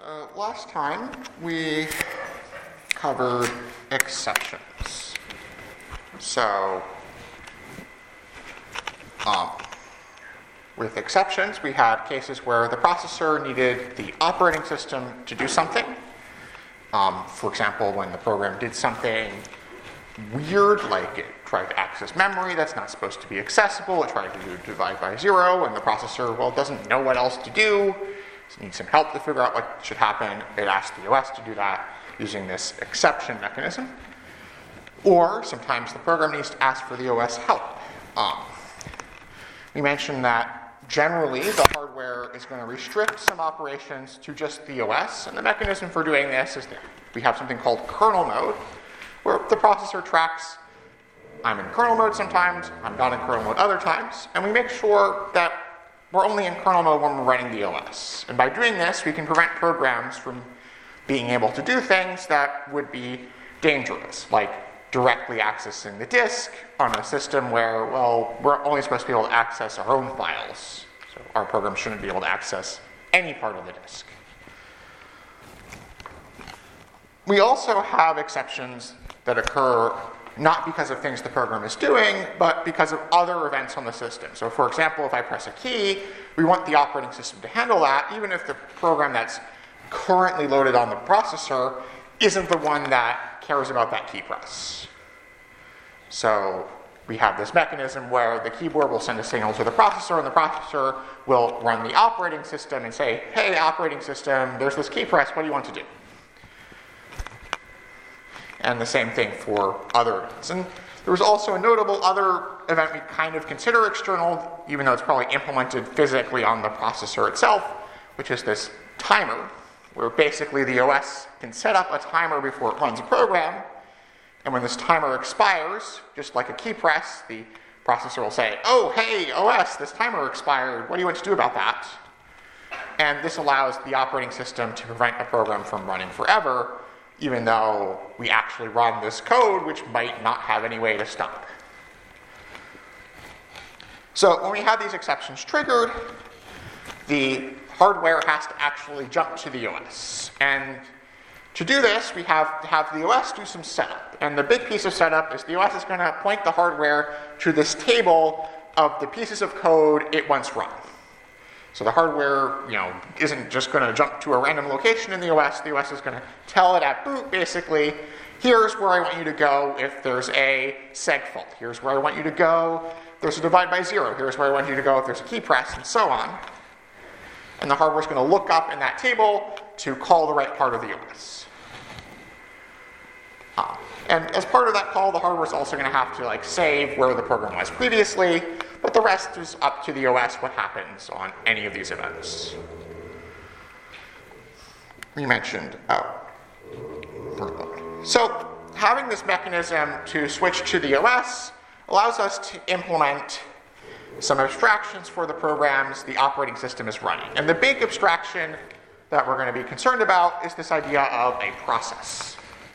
So last time we covered exceptions. So with exceptions, we had cases where the processor needed the operating system to do something. For example, when the program did something weird, like it tried to access memory that's not supposed to be accessible, it tried to divide by zero, and the processor, doesn't know what else to do, so needs some help to figure out what should happen. It asked the OS to do that using this exception mechanism. Or sometimes the program needs to ask for the OS help. We mentioned that generally the hardware is going to restrict some operations to just the OS, and the mechanism for doing this is that we have something called kernel mode, where the processor tracks, I'm in kernel mode sometimes, I'm not in kernel mode other times, and we make sure that we're only in kernel mode when we're running the OS. And by doing this, we can prevent programs from being able to do things that would be dangerous, like directly accessing the disk on a system where, we're only supposed to be able to access our own files. So our program shouldn't be able to access any part of the disk. We also have exceptions that occur not because of things the program is doing, but because of other events on the system. So for example, if I press a key, we want the operating system to handle that, even if the program that's currently loaded on the processor isn't the one that cares about that key press. So we have this mechanism where the keyboard will send a signal to the processor, and the processor will run the operating system and say, hey, operating system, there's this key press, what do you want to do? And the same thing for other events. And there was also a notable other event we kind of consider external, even though it's probably implemented physically on the processor itself, which is this timer, where basically the OS can set up a timer before it runs a program, and when this timer expires, just like a key press, the processor will say, oh, hey, OS, this timer expired, what do you want to do about that? And this allows the operating system to prevent a program from running forever, even though we actually run this code, which might not have any way to stop. So when we have these exceptions triggered, the hardware has to actually jump to the OS. And to do this, we have to have the OS do some setup. And the big piece of setup is the OS is going to point the hardware to this table of the pieces of code it once run. So the hardware, isn't just going to jump to a random location in the OS. The OS is going to tell it at boot, basically, here's where I want you to go if there's a seg fault. Here's where I want you to go if there's a divide by zero. Here's where I want you to go if there's a key press, and so on. And the hardware is going to look up in that table to call the right part of the OS. And as part of that call, the hardware is also going to have to save where the program was previously, but the rest is up to the OS what happens on any of these events. We mentioned, So having this mechanism to switch to the OS allows us to implement some abstractions for the programs the operating system is running. And the big abstraction that we're going to be concerned about is this idea of a process.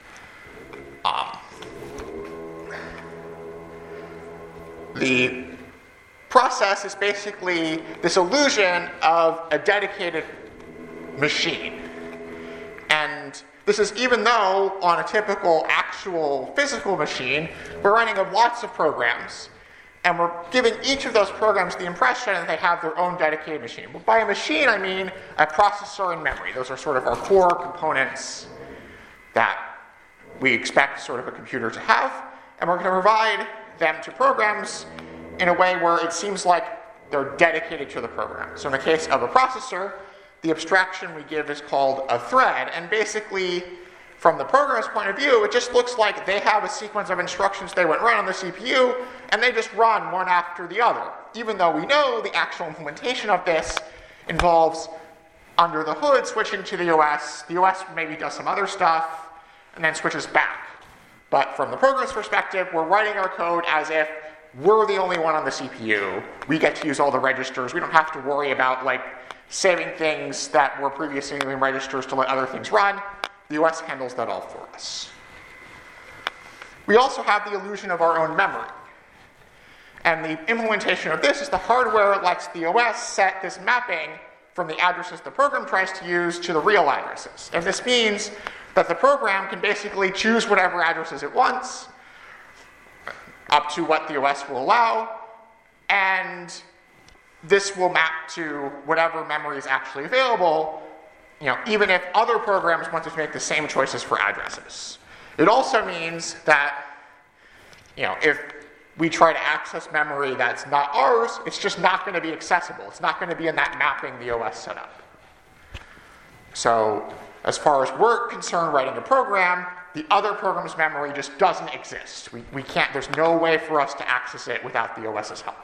The process is basically this illusion of a dedicated machine. And this is even though on a typical actual physical machine, we're running lots of programs, and we're giving each of those programs the impression that they have their own dedicated machine. But by a machine, I mean a processor and memory. Those are sort of our core components that we expect sort of a computer to have, and we're going to provide them to programs in a way where it seems like they're dedicated to the program. So in the case of a processor, the abstraction we give is called a thread, and basically, from the program's point of view, it just looks like they have a sequence of instructions they want run on the CPU, and they just run one after the other, even though we know the actual implementation of this involves, under the hood, switching to the OS. The OS maybe does some other stuff, and then switches back. But from the program's perspective, we're writing our code as if we're the only one on the CPU. We get to use all the registers. We don't have to worry about saving things that were previously in registers to let other things run. The OS handles that all for us. We also have the illusion of our own memory. And the implementation of this is the hardware lets the OS set this mapping from the addresses the program tries to use to the real addresses. And this means that the program can basically choose whatever addresses it wants, up to what the OS will allow, and this will map to whatever memory is actually available, even if other programs want to make the same choices for addresses. It also means that, if we try to access memory that's not ours, it's just not going to be accessible. It's not going to be in that mapping the OS set up. So, as far as we're concerned writing a program, the other program's memory just doesn't exist. We can't, there's no way for us to access it without the OS's help.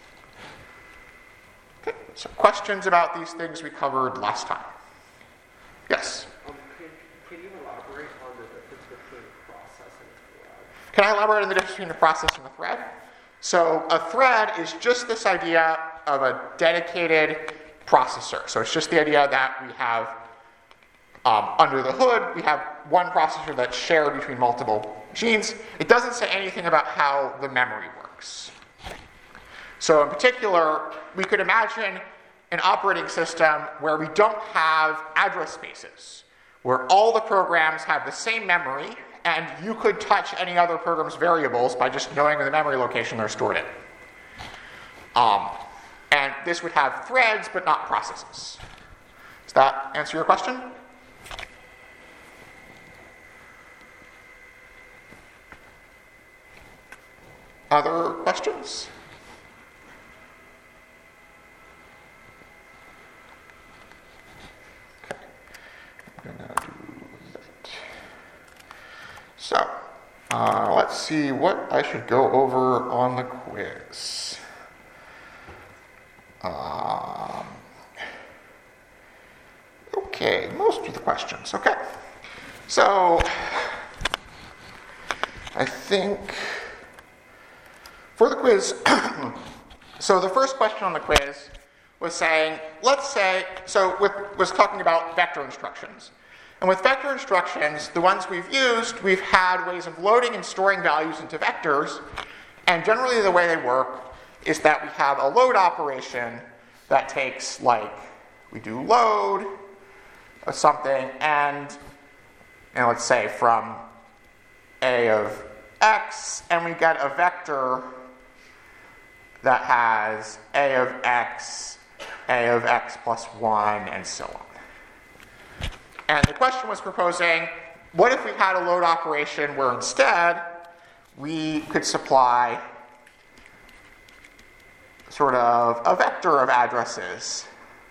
Okay, so questions about these things we covered last time? Yes? Can you elaborate on the difference between a process and a thread? Can I elaborate on the difference between a process and a thread? So a thread is just this idea of a dedicated processor. So it's just the idea that we have, under the hood, we have one processor that's shared between multiple machines. It doesn't say anything about how the memory works. So in particular, we could imagine an operating system where we don't have address spaces, where all the programs have the same memory, and you could touch any other program's variables by just knowing the memory location they're stored in. And this would have threads, but not processes. Does that answer your question? Other questions? Okay. I'm going to do that. So, let's see what I should go over on the quiz. Okay, most of the questions. Okay. So, I think for the quiz, so the first question on the quiz was saying, let's say, was talking about vector instructions. And with vector instructions, the ones we've used, we've had ways of loading and storing values into vectors. And generally the way they work is that we have a load operation that takes, we do load of something, and let's say from a of x, and we get a vector that has a of x plus 1, and so on. And the question was proposing, what if we had a load operation where instead we could supply sort of a vector of addresses?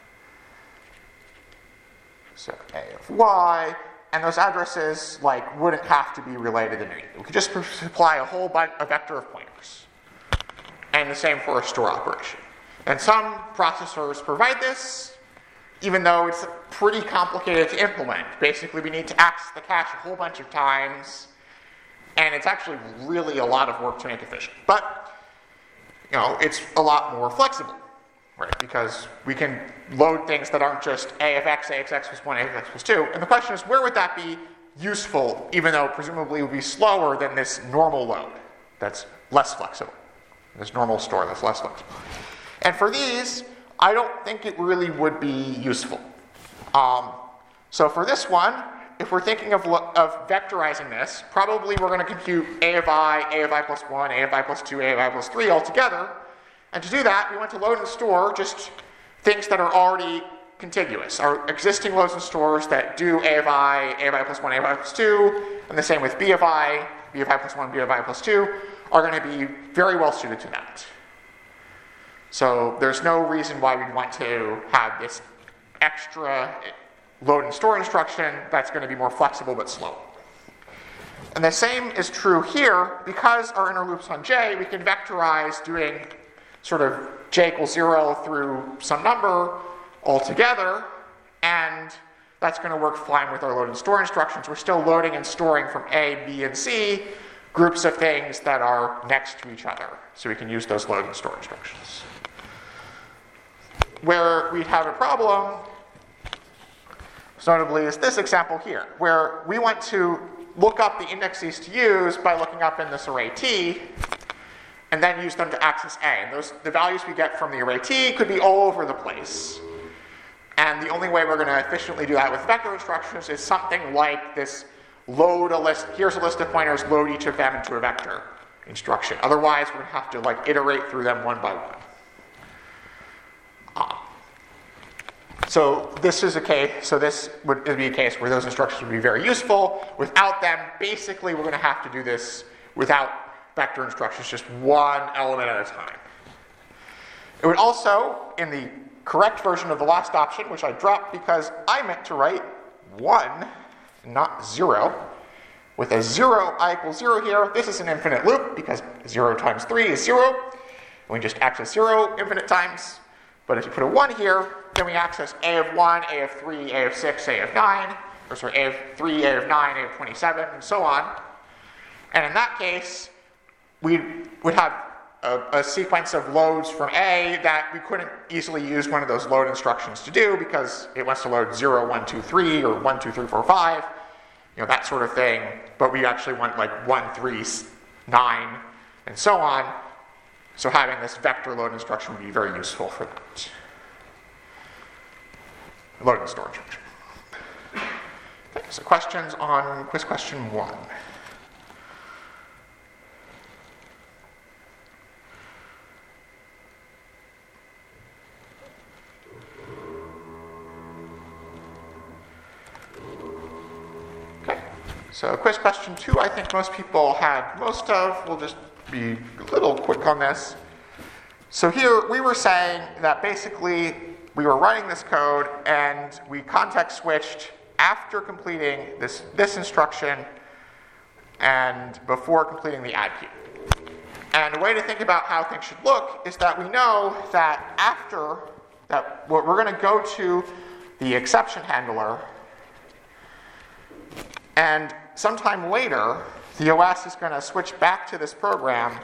So a of y, and those addresses wouldn't have to be related in anything. We could just supply a whole bunch, a vector of pointers. And the same for a store operation. And some processors provide this, even though it's pretty complicated to implement. Basically, we need to access the cache a whole bunch of times, and it's actually really a lot of work to make efficient. But, it's a lot more flexible, right? Because we can load things that aren't just a of x plus 1, a of x plus 2. And the question is, where would that be useful, even though presumably it would be slower than this normal load that's less flexible? This normal store that's less flexible. And for these, I don't think it really would be useful. So for this one, if we're thinking of vectorizing this, probably we're going to compute a of I plus 1, a of I plus 2, a of I plus 3 all together. And to do that, we want to load and store just things that are already contiguous. Our existing loads and stores that do a of I plus 1, a of I plus 2, and the same with b of I plus 1, b of I plus 2, are going to be very well suited to that. So there's no reason why we'd want to have this extra load and store instruction that's going to be more flexible but slow. And the same is true here. Because our inner loop's on j, we can vectorize doing sort of j equals 0 through some number altogether, and that's going to work fine with our load and store instructions. We're still loading and storing from A, B, and C groups of things that are next to each other. So we can use those load and store instructions. Where we'd have a problem, notably, is this example here, where we want to look up the indexes to use by looking up in this array T, and then use them to access A. And the values we get from the array T could be all over the place. And the only way we're going to efficiently do that with vector instructions is something like this load a list. Here's a list of pointers, load each of them into a vector instruction. Otherwise, we're going to have to like iterate through them one by one. So this is a case. So this would be a case where those instructions would be very useful. Without them, basically, we're going to have to do this without vector instructions, just one element at a time. It would also, in the correct version of the last option, which I dropped because I meant to write 1, not 0. With a 0, I equals 0 here. This is an infinite loop because 0 times 3 is 0. And we just access 0 infinite times. But if you put a 1 here, then we access a of 1, a of 3, a of 6, a of 9. Or sorry, a of 3, a of 9, a of 27, and so on. And in that case, we would have a sequence of loads from A that we couldn't easily use one of those load instructions to do because it wants to load 0, 1, 2, 3, or 1, 2, 3, 4, 5, that sort of thing. But we actually want like 1, 3, 9, and so on. So having this vector load instruction would be very useful for that. Load and storage function. Okay, so questions on quiz question 1. So quiz question 2, I think most people had most of. We'll just be a little quick on this. So here we were saying that basically we were running this code and we context switched after completing this instruction and before completing the add queue. And a way to think about how things should look is that we know that after that, we're going to go to the exception handler, and sometime later, the OS is going to switch back to this program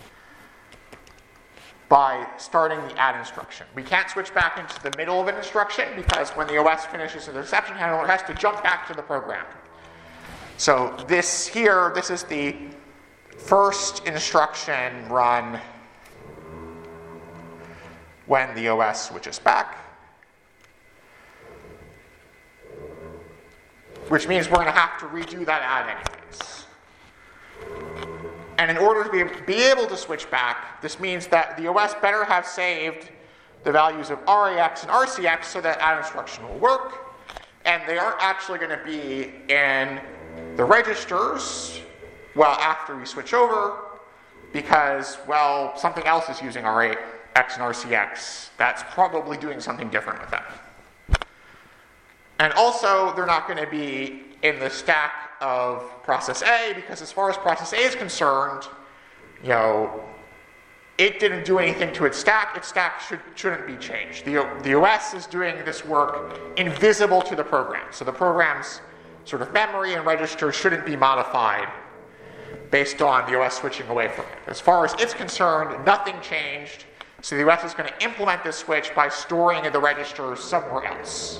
by starting the add instruction. We can't switch back into the middle of an instruction because when the OS finishes the exception handler, it has to jump back to the program. So this is the first instruction run when the OS switches back, which means we're going to have to redo that add anyways. And in order to be able to switch back, this means that the OS better have saved the values of RAX and RCX so that add instruction will work. And they aren't actually going to be in the registers, after we switch over, because, something else is using RAX and RCX. That's probably doing something different with them. And also, they're not going to be in the stack of process A, because as far as process A is concerned, it didn't do anything to its stack. Its stack shouldn't be changed. The OS is doing this work invisible to the program. So the program's sort of memory and register shouldn't be modified based on the OS switching away from it. As far as it's concerned, nothing changed. So the OS is going to implement this switch by storing the register somewhere else.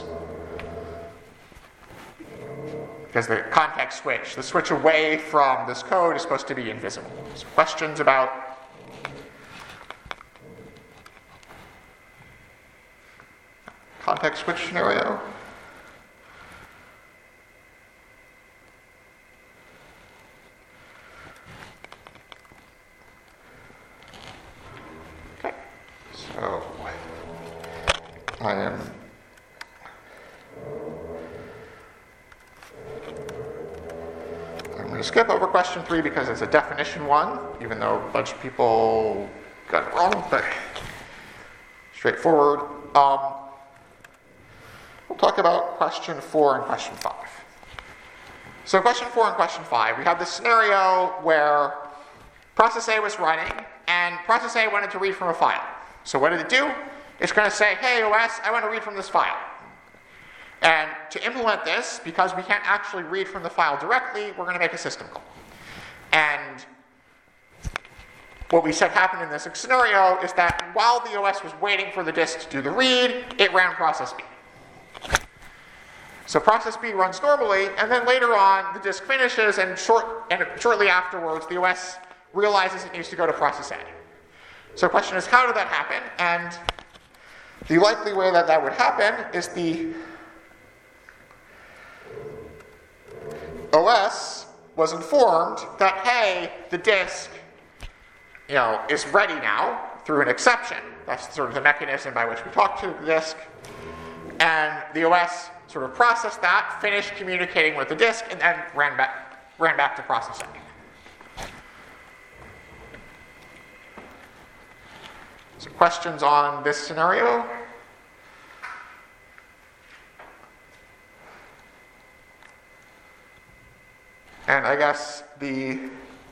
Because the context switch, the switch away from this code, is supposed to be invisible. So questions about context switch scenario? Okay, so I'm going to skip over question 3 because it's a definition one, even though a bunch of people got it wrong, but straightforward. We'll talk about question 4 and question 5. So question 4 and question 5, we have this scenario where process A was running, and process A wanted to read from a file. So what did it do? It's going to say, hey, OS, I want to read from this file. And to implement this, because we can't actually read from the file directly, we're going to make a system call. And what we said happened in this scenario is that while the OS was waiting for the disk to do the read, it ran process B. So process B runs normally, and then later on, the disk finishes, and shortly afterwards, the OS realizes it needs to go to process A. So the question is, how did that happen? And the likely way that that would happen is the OS was informed that, hey, the disk, is ready now through an exception. That's sort of the mechanism by which we talk to the disk. And the OS sort of processed that, finished communicating with the disk, and then ran back to processing. So questions on this scenario? And I guess the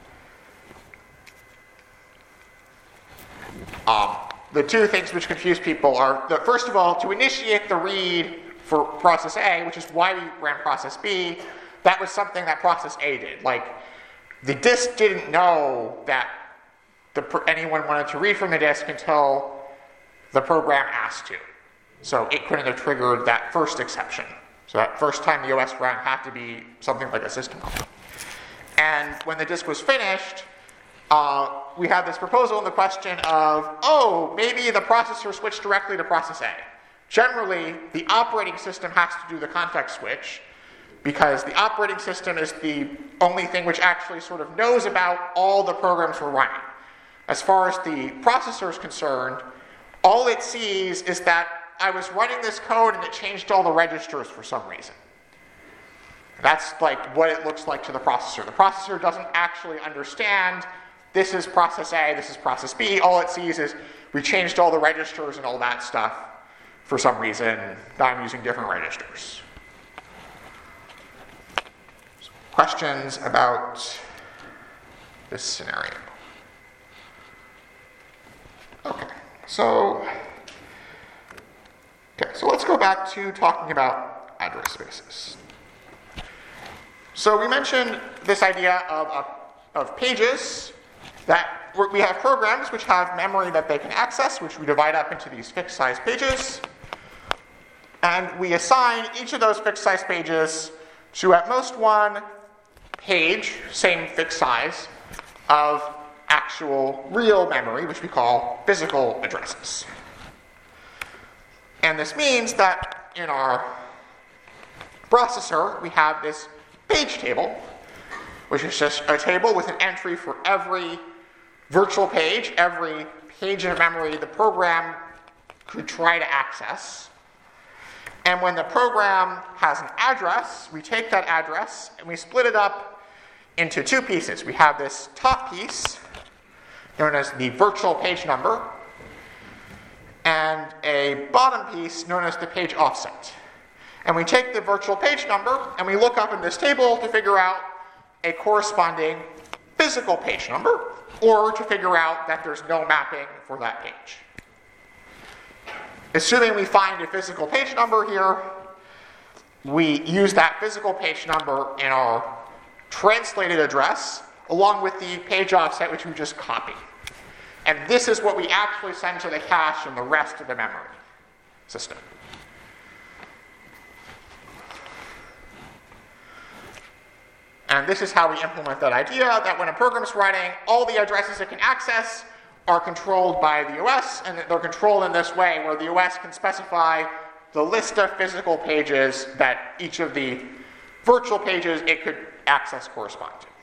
two things which confuse people are that, first of all, to initiate the read for process A, which is why we ran process B, that was something that process A did. Like, the disk didn't know that anyone wanted to read from the disk until the program asked to. So it couldn't have triggered that first exception. So that first time the OS ran had to be something like a system call. And when the disk was finished, we had this proposal in the question of, maybe the processor switched directly to process A. Generally, the operating system has to do the context switch because the operating system is the only thing which actually sort of knows about all the programs we're running. As far as the processor is concerned, all it sees is that I was running this code and it changed all the registers for some reason. That's like what it looks like to the processor. The processor doesn't actually understand this is process A, this is process B. All it sees is we changed all the registers and all that stuff for some reason. Now I'm using different registers. So questions about this scenario? Okay, so let's go back to talking about address spaces. So we mentioned this idea of pages, that we have programs which have memory that they can access, which we divide up into these fixed size pages. And we assign each of those fixed size pages to at most one page, same fixed size, of actual real memory, which we call physical addresses. And this means that in our processor, we have this page table, which is just a table with an entry for every virtual page, every page of memory the program could try to access. And when the program has an address, we take that address and we split it up into two pieces. We have this top piece, known as the virtual page number, and a bottom piece known as the page offset. And we take the virtual page number and we look up in this table to figure out a corresponding physical page number, or to figure out that there's no mapping for that page. Assuming we find a physical page number here, we use that physical page number in our translated address along with the page offset, which we just copy. And this is what we actually send to the cache and the rest of the memory system. And this is how we implement that idea, that when a program is running, all the addresses it can access are controlled by the OS, and they're controlled in this way, where the OS can specify the list of physical pages that each of the virtual pages it could access correspond to.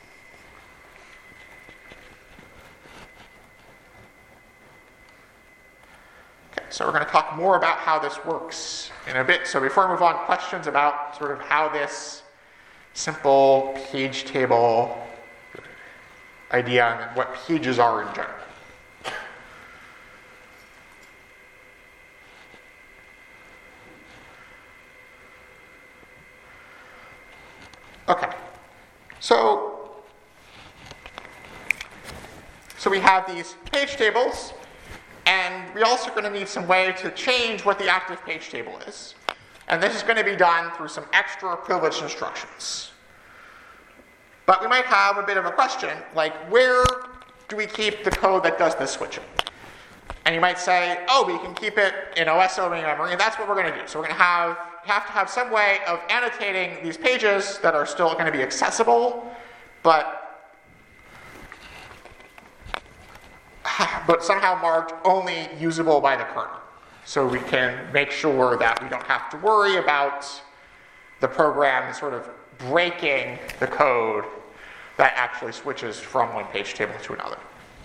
Okay, so we're going to talk more about how this works in a bit. So before we move on, questions about sort of how this simple page table idea and what pages are in general. Okay, so we have these page tables, and we're also going to need some way to change what the active page table is. And this is going to be done through some extra privileged instructions. But we might have a bit of a question, like where do we keep the code that does this switching? And you might say, we can keep it in OS domain memory, and that's what we're going to do. So we're going to have to have some way of annotating these pages that are still going to be accessible, but somehow marked only usable by the kernel. so we can make sure that we don't have to worry about the program sort of breaking the code that actually switches from one page table to another.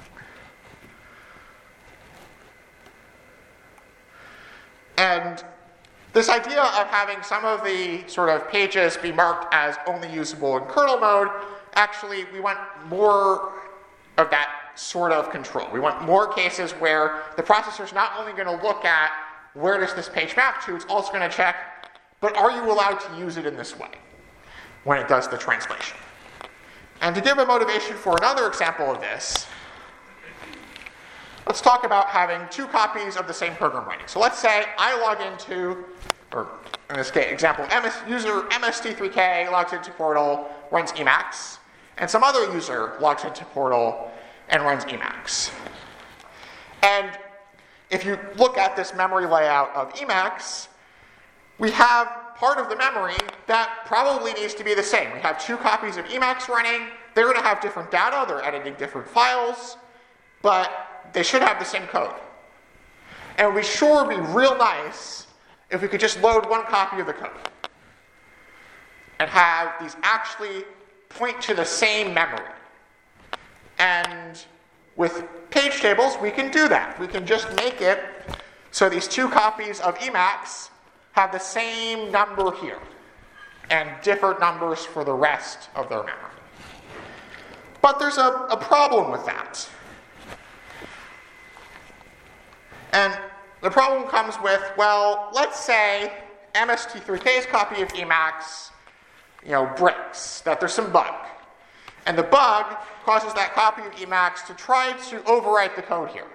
And this idea of having some of the sort of pages be marked as only usable in kernel mode, actually we want more of that sort of control. We want more cases where the processor is not only going to look at where does this page map to, it's also going to check, but are you allowed to use it in this way when it does the translation? And to give a motivation for another example of this, let's talk about having two copies of the same program writing. So let's say I log into, or in this case, example, user MST3K logs into Portal, runs Emacs, and some other user logs into Portal and runs Emacs. And if you look at this memory layout of Emacs, we have part of the memory that probably needs to be the same. We have two copies of Emacs running. They're going to have different data. They're editing different files. But they should have the same code. And it would sure be real nice if we could just load one copy of the code and have these actually point to the same memory. And with page tables, we can do that. We can just make it so these two copies of Emacs have the same number here and different numbers for the rest of their memory. But there's a problem with that. And the problem comes with, well, let's say MST3K's copy of Emacs, breaks, that there's some bug. And the bug causes that copy of Emacs to try to overwrite the code here.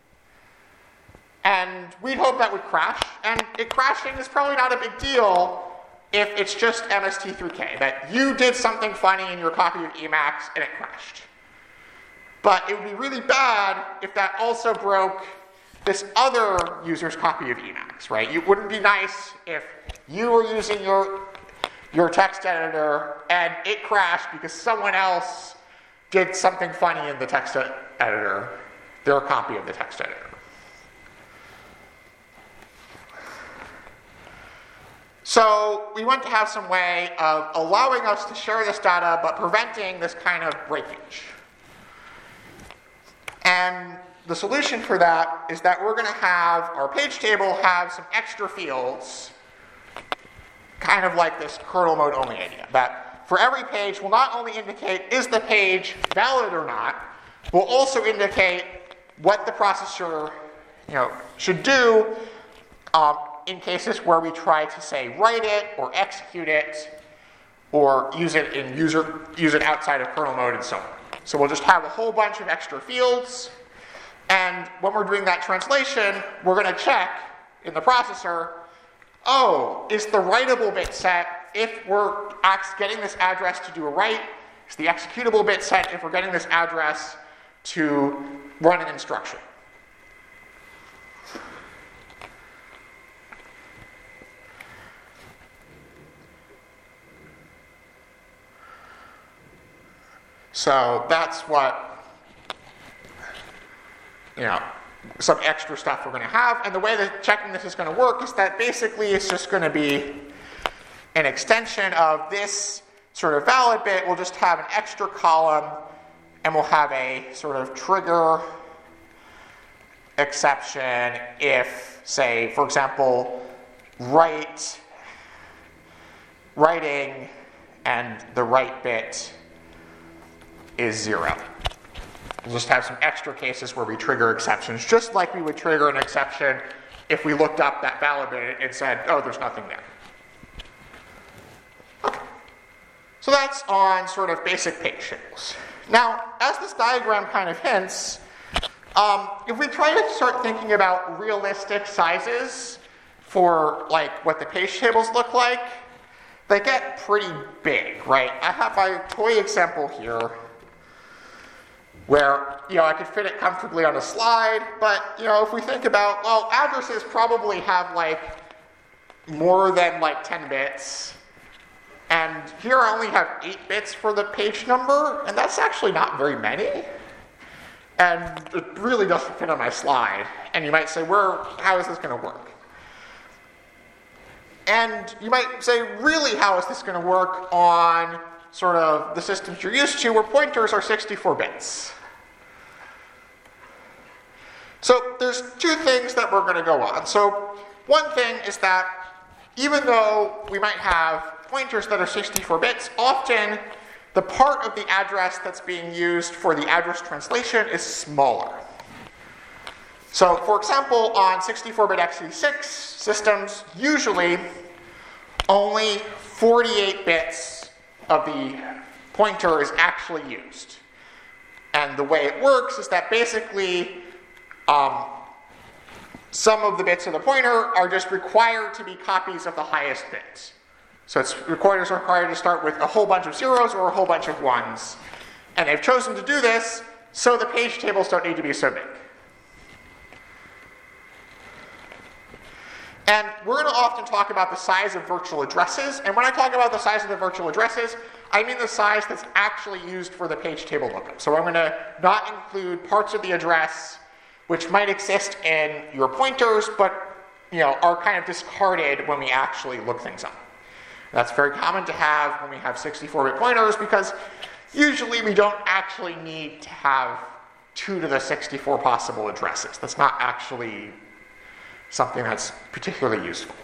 And we'd hope that would crash. And it crashing is probably not a big deal if it's just MST3K, that you did something funny in your copy of Emacs and it crashed. But it would be really bad if that also broke this other user's copy of Emacs, right? It wouldn't be nice if you were using your text editor and it crashed because someone else did something funny in the text editor, their copy of the text editor. So we want to have some way of allowing us to share this data but preventing this kind of breakage. And the solution for that is that we're going to have our page table have some extra fields, kind of like this kernel mode only idea, that for every page will not only indicate is the page valid or not, will also indicate what the processor should do in cases where we try to say write it or execute it or use it outside of kernel mode and so on. So we'll just have a whole bunch of extra fields. And when we're doing that translation, we're going to check in the processor, is the writable bit set if we're getting this address to do a write? Is the executable bit set if we're getting this address to run an instruction? So that's what some extra stuff we're going to have. And the way that checking this is going to work is that basically it's just going to be an extension of this sort of valid bit. We'll just have an extra column and we'll have a sort of trigger exception if, say, for example, writing and the write bit is 0. We'll just have some extra cases where we trigger exceptions, just like we would trigger an exception if we looked up that valid bit and said, there's nothing there. Okay. So that's on sort of basic page tables. Now, as this diagram kind of hints, if we try to start thinking about realistic sizes for what the page tables look like, they get pretty big, right? I have my toy example here, where I could fit it comfortably on a slide, but if we think about, addresses probably have more than 10 bits, and here I only have 8 bits for the page number, and that's actually not very many. And it really doesn't fit on my slide. And you might say, how is this going to work? And you might say, really, how is this going to work on sort of the systems you're used to where pointers are 64 bits? So there's two things that we're going to go on. So one thing is that even though we might have pointers that are 64 bits, often the part of the address that's being used for the address translation is smaller. So for example, on 64-bit x86 systems, usually only 48 bits of the pointer is actually used. And the way it works is that basically some of the bits of the pointer are just required to be copies of the highest bits. So pointers are required to start with a whole bunch of zeros or a whole bunch of ones. And they've chosen to do this so the page tables don't need to be so big. And we're going to often talk about the size of virtual addresses. And when I talk about the size of the virtual addresses, I mean the size that's actually used for the page table lookup. So I'm going to not include parts of the address which might exist in your pointers, but are kind of discarded when we actually look things up. That's very common to have when we have 64-bit pointers because usually we don't actually need to have 2 to the 64 possible addresses. That's not actually something that's particularly useful.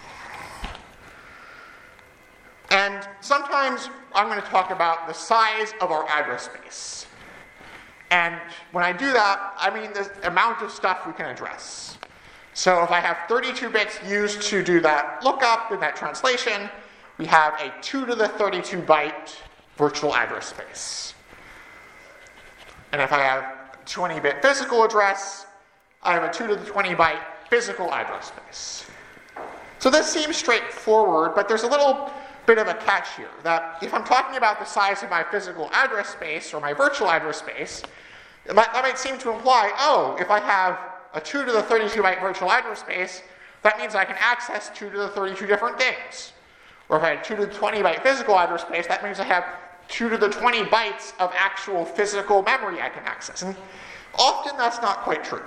And sometimes I'm going to talk about the size of our address space. And when I do that, I mean the amount of stuff we can address. So if I have 32 bits used to do that lookup and that translation, we have a 2 to the 32 byte virtual address space. And if I have a 20-bit physical address, I have a 2 to the 20 byte physical address space. So this seems straightforward, but there's a little bit of a catch here, that if I'm talking about the size of my physical address space or my virtual address space, that might seem to imply, if I have a 2 to the 32 byte virtual address space, that means I can access 2 to the 32 different things. Or if I have 2 to the 20 byte physical address space, that means I have 2 to the 20 bytes of actual physical memory I can access. And often that's not quite true.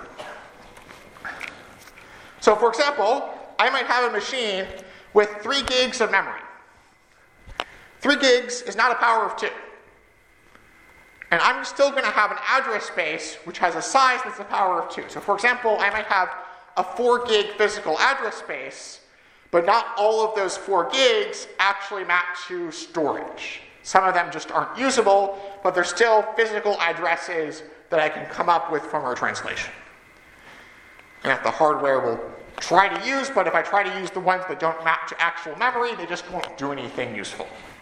So for example, I might have a machine with 3 gigs of memory. 3 gigs is not a power of 2. And I'm still going to have an address space which has a size that's a power of 2. So for example, I might have a 4 gig physical address space, but not all of those 4 gigs actually map to storage. Some of them just aren't usable, but they're still physical addresses that I can come up with from our translation. And that the hardware will try to use, but if I try to use the ones that don't map to actual memory, they just won't do anything useful.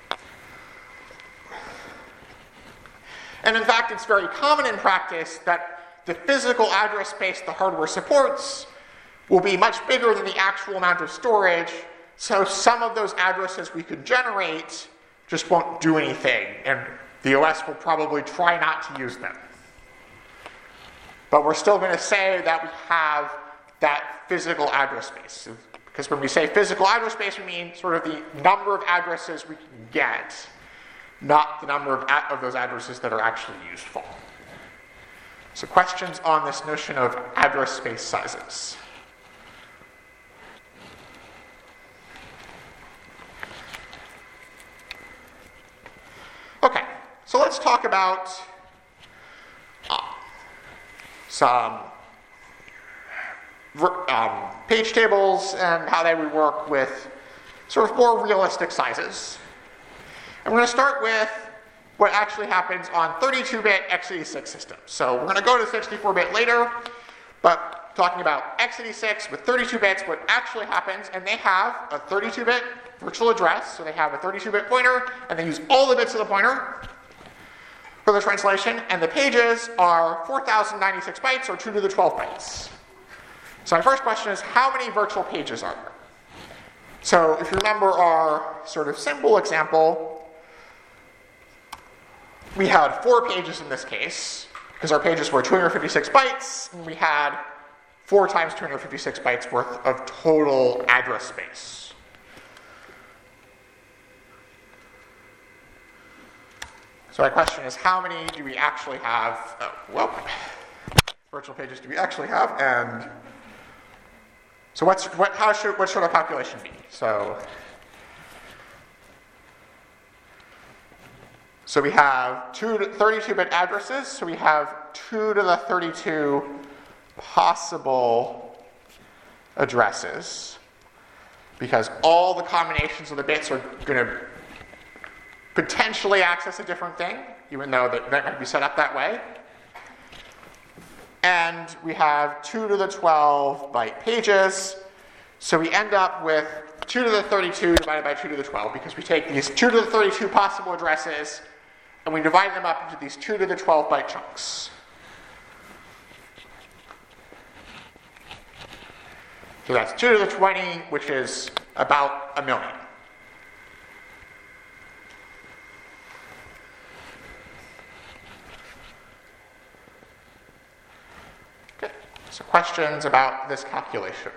And in fact, it's very common in practice that the physical address space the hardware supports will be much bigger than the actual amount of storage, so some of those addresses we could generate just won't do anything, and the OS will probably try not to use them. But we're still going to say that we have that physical address space. Because when we say physical address space, we mean sort of the number of addresses we can get, not the number of those addresses that are actually useful. So questions on this notion of address space sizes? Okay, so let's talk about some page tables and how they would work with sort of more realistic sizes. I'm going to start with what actually happens on 32-bit x86 systems. So we're going to go to 64-bit later, but talking about x86 with 32 bits, what actually happens, and they have a 32-bit virtual address, so they have a 32-bit pointer, and they use all the bits of the pointer for the translation, and the pages are 4,096 bytes, or 2 to the 12 bytes. So my first question is, how many virtual pages are there? So if you remember our sort of symbol example, we had 4 pages in this case, because our pages were 256 bytes, and we had 4 times 256 bytes worth of total address space. So my question is, how many do we actually have? virtual pages do we actually have, and so what should our calculation be? So we have 32-bit addresses, so we have 2 to the 32 possible addresses, because all the combinations of the bits are going to potentially access a different thing, even though that might be set up that way. And we have 2 to the 12 byte pages, so we end up with 2 to the 32 divided by 2 to the 12, because we take these 2 to the 32 possible addresses and we divide them up into these 2 to the 12 byte chunks. So that's 2 to the 20, which is about 1 million. Okay, so questions about this calculation?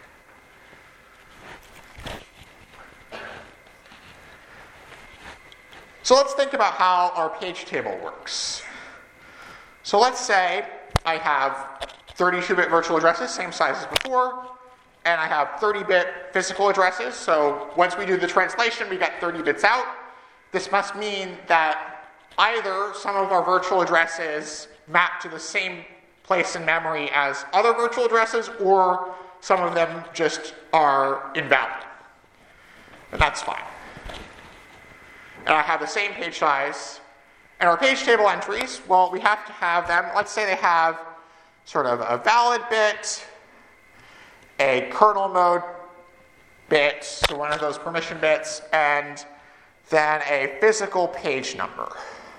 So let's think about how our page table works. So let's say I have 32-bit virtual addresses, same size as before, and I have 30-bit physical addresses. So once we do the translation, we get 30 bits out. This must mean that either some of our virtual addresses map to the same place in memory as other virtual addresses, or some of them just are invalid. And that's fine. And I have the same page size. And our page table entries, well, we have to have them, let's say they have sort of a valid bit, a kernel mode bit, so one of those permission bits, and then a physical page number.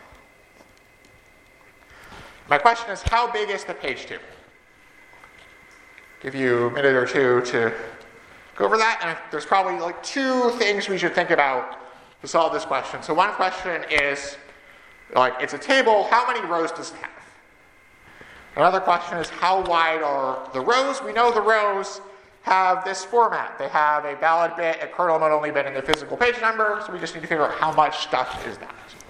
My question is, how big is the page table? Give you a minute or two to go over that, and there's probably like 2 things we should think about to solve this question. So one question is, like, it's a table, how many rows does it have? Another question is, how wide are the rows? We know the rows have this format. They have a valid bit, a kernel mode only bit, and a physical page number, so we just need to figure out how much stuff is that.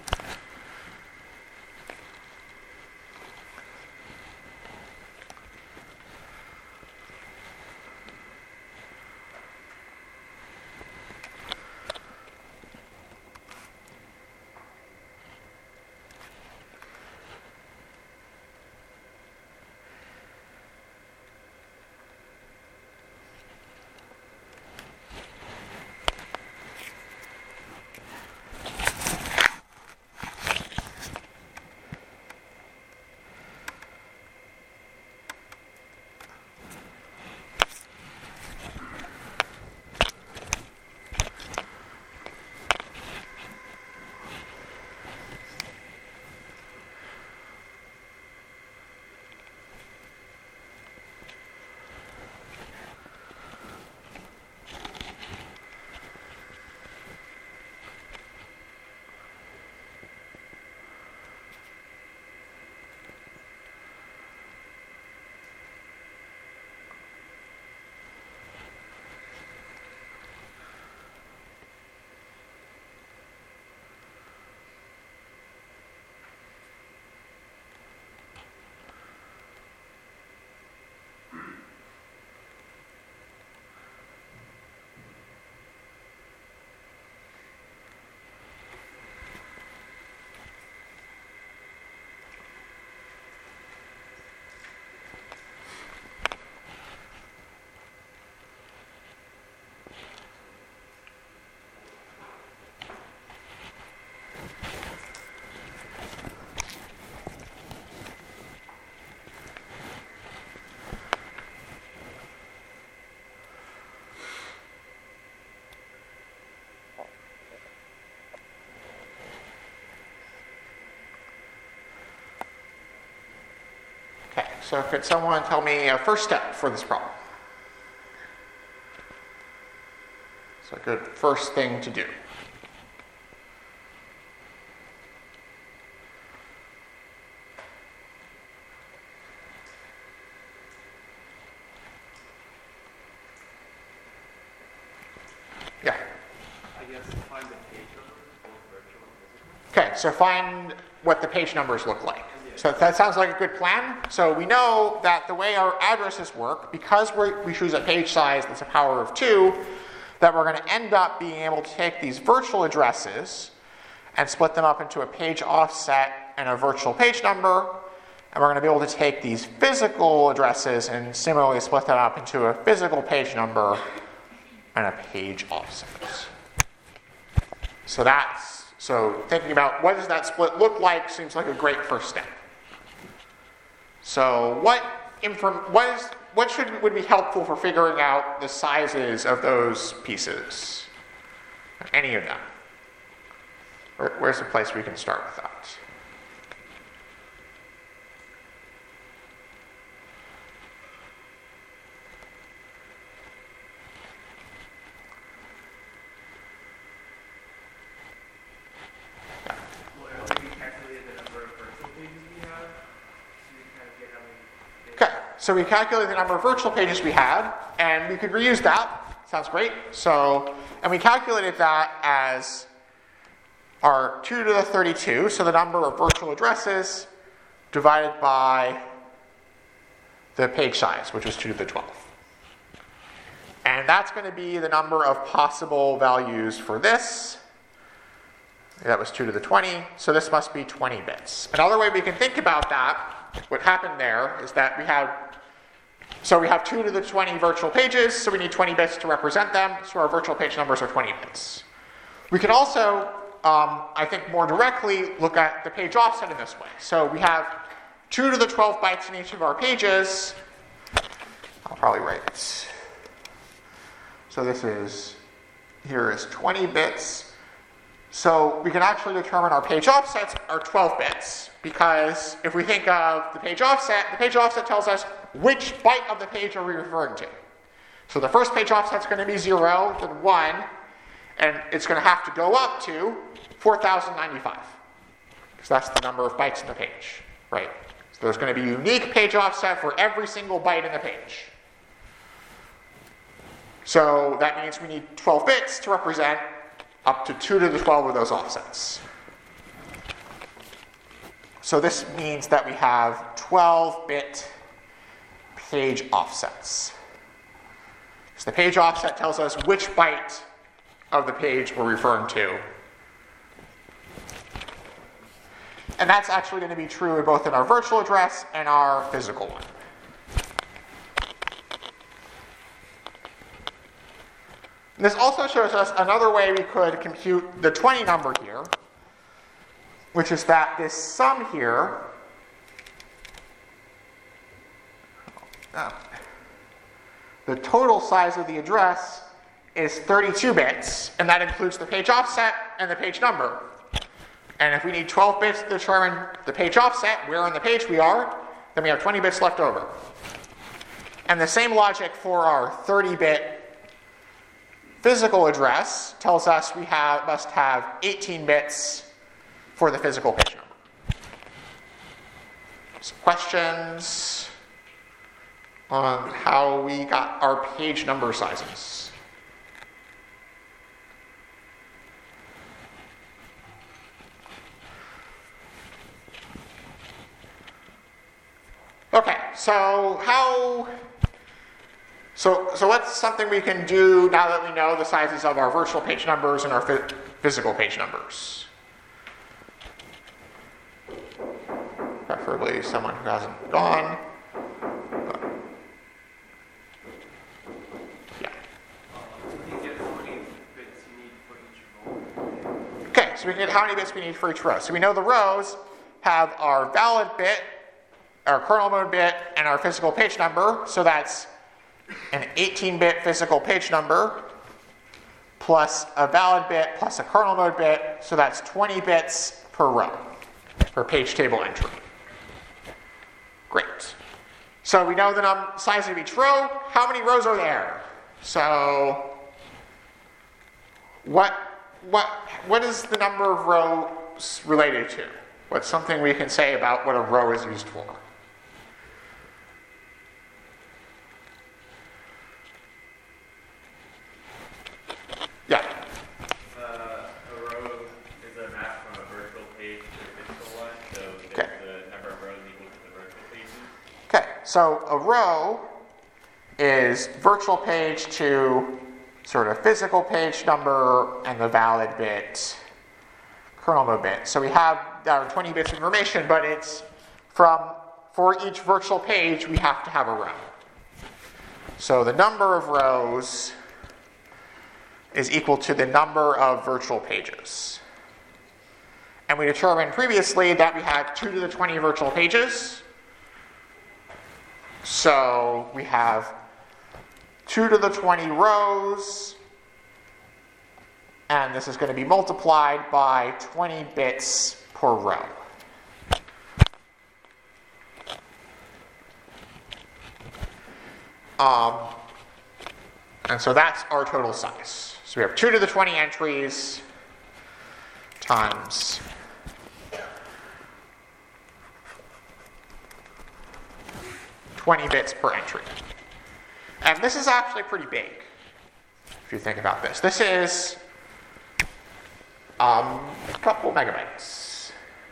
Okay, so could someone tell me a first step for this problem? So a good first thing to do. Yeah. I guess find the page numbers, both virtual and physical. Okay, so find what the page numbers look like. Yeah. So that sounds like a good plan. So we know that the way our addresses work, because we choose a page size that's a power of 2, that we're going to end up being able to take these virtual addresses and split them up into a page offset and a virtual page number. And we're going to be able to take these physical addresses and similarly split them up into a physical page number and a page offset. So thinking about what does that split look like seems like a great first step. So what would be helpful for figuring out the sizes of those pieces? Any of them? Where's the place we can start with that? So we calculated the number of virtual pages we had, and we could reuse that. Sounds great. And we calculated that as our 2 to the 32, so the number of virtual addresses divided by the page size, which was 2 to the 12. And that's going to be the number of possible values for this. That was 2 to the 20, so this must be 20 bits. Another way we can think about that, what happened there, is that we have 2 to the 20 virtual pages, so we need 20 bits to represent them, so our virtual page numbers are 20 bits. We can also, I think more directly, look at the page offset in this way. So we have 2 to the 12 bytes in each of our pages. I'll probably write it. So here is 20 bits. So we can actually determine our page offsets are 12 bits, because if we think of the page offset tells us which byte of the page are we referring to. So the first page offset is going to be 0, then 1, and it's going to have to go up to 4095, because that's the number of bytes in the page, right? So there's going to be a unique page offset for every single byte in the page. So that means we need 12 bits to represent up to 2 to the 12 of those offsets. So this means that we have 12-bit page offsets. So the page offset tells us which byte of the page we're referring to. And that's actually going to be true both in our virtual address and our physical one. And this also shows us another way we could compute the 20 number here, which is that this sum here, the total size of the address is 32 bits, and that includes the page offset and the page number. And if we need 12 bits to determine the page offset, where on the page we are, then we have 20 bits left over. And the same logic for our 30-bit physical address tells us we must have 18 bits for the physical page number. Some questions on how we got our page number sizes? Okay, so what's something we can do now that we know the sizes of our virtual page numbers and our physical page numbers? Preferably someone who hasn't gone. But, yeah. Okay, so we can get how many bits we need for each row. So we know the rows have our valid bit, our kernel mode bit, and our physical page number. So that's an 18-bit physical page number plus a valid bit plus a kernel mode bit. So that's 20 bits per row, per page table entry. Great. So we know the size of each row. How many rows are there? So what is the number of rows related to? What's something we can say about what a row is used for? Yeah. A row is a map from a virtual page to a physical one. So the number of rows So a row is virtual page to sort of physical page number and the valid bit, kernel mode bit. So we have our 20 bits of information, but it's for each virtual page, we have to have a row. So the number of rows is equal to the number of virtual pages. And we determined previously that we had 2 to the 20 virtual pages. So we have 2 to the 20 rows, and this is going to be multiplied by 20 bits per row. And so that's our total size. So we have 2 to the 20 entries times 20 bits per entry. And this is actually pretty big, if you think about this. This is a couple megabytes.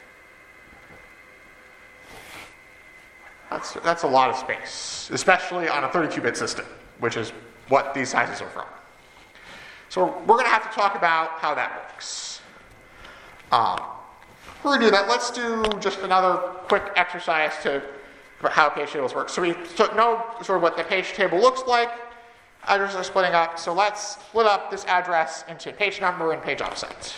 That's a lot of space, especially on a 32-bit system, which is what these sizes are from. So we're going to have to talk about how that works. We're going to do that. Let's do just another quick exercise to how page tables work. So we know sort of what the page table looks like. Addresses are splitting up. So let's split up this address into page number and page offset.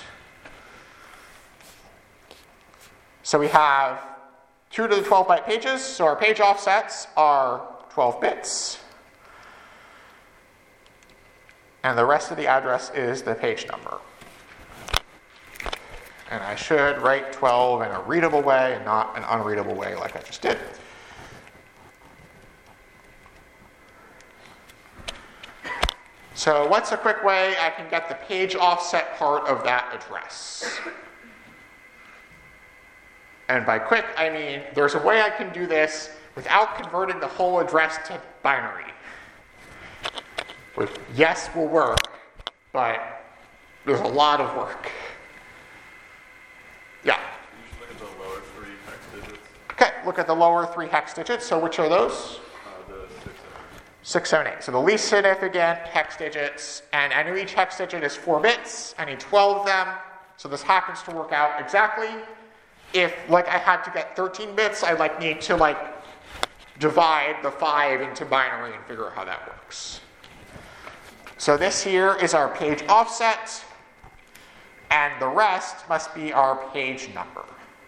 So we have 2 to the 12-byte pages. So our page offsets are 12 bits. And the rest of the address is the page number. And I should write 12 in a readable way and not an unreadable way like I just did. So what's a quick way I can get the page offset part of that address? And by quick, I mean there's a way I can do this without converting the whole address to binary. Which, yes, will work, but there's a lot of work. Yeah? You should look at the lower 3 hex digits. Okay, look at the lower 3 hex digits. So which are those? The 6, 7, 8. So the least significant hex digits, and I know each hex digit is 4 bits. I need 12 of them. So this happens to work out exactly. If I had to get 13 bits, I need to divide the 5 into binary and figure out how that works. So this here is our page offset, and the rest must be our page number.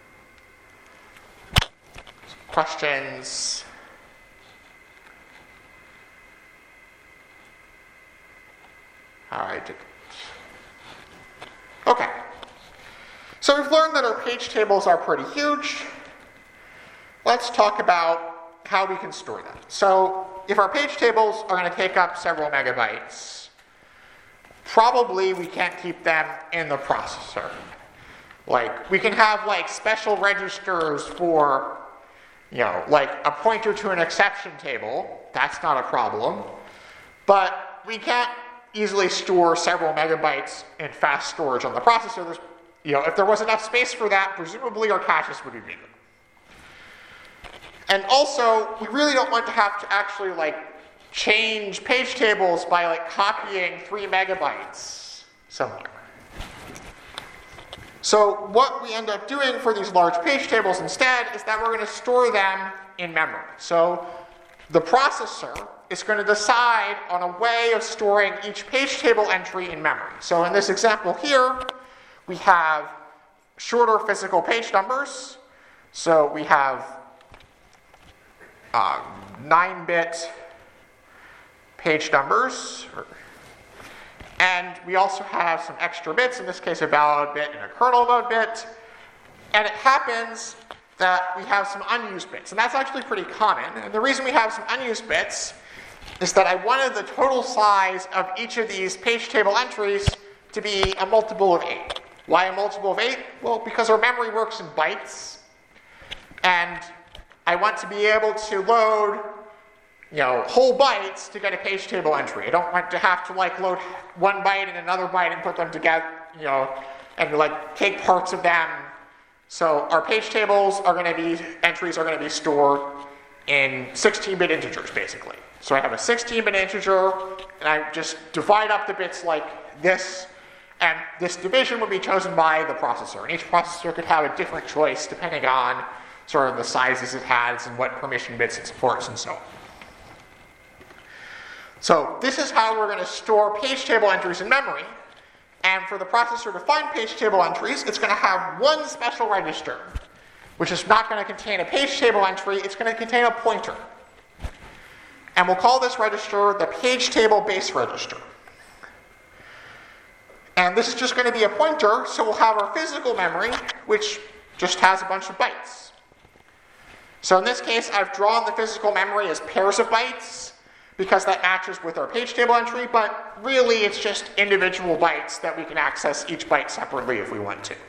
Questions? All right. Okay. So we've learned that our page tables are pretty huge. Let's talk about how we can store them. So if our page tables are going to take up several megabytes, probably we can't keep them in the processor. We can have special registers for, a pointer to an exception table. That's not a problem. But we can't easily store several megabytes in fast storage on the processor. If there was enough space for that, presumably our caches would be bigger. And also, we really don't want to have to actually change page tables by copying 3 megabytes somewhere. So what we end up doing for these large page tables instead is that we're going to store them in memory. So the processor is going to decide on a way of storing each page table entry in memory. So in this example here, we have shorter physical page numbers. So we have 9-bit page numbers. And we also have some extra bits, in this case a valid bit and a kernel mode bit. And it happens that we have some unused bits. And that's actually pretty common. And the reason we have some unused bits is that I wanted the total size of each of these page table entries to be a multiple of 8. Why a multiple of 8? Well, because our memory works in bytes. And I want to be able to load whole bytes to get a page table entry. I don't want to have to load one byte and another byte and put them together, and take parts of them. So our page tables are going to be, entries are going to be stored in 16-bit integers, basically. So I have a 16-bit integer, and I just divide up the bits like this, and this division would be chosen by the processor. And each processor could have a different choice depending on sort of the sizes it has and what permission bits it supports and so on. So this is how we're going to store page table entries in memory. And for the processor to find page table entries, it's going to have one special register, which is not going to contain a page table entry. It's going to contain a pointer. And we'll call this register the page table base register. And this is just going to be a pointer, so we'll have our physical memory, which just has a bunch of bytes. So in this case, I've drawn the physical memory as pairs of bytes, because that matches with our page table entry, but really it's just individual bytes that we can access each byte separately if we want to.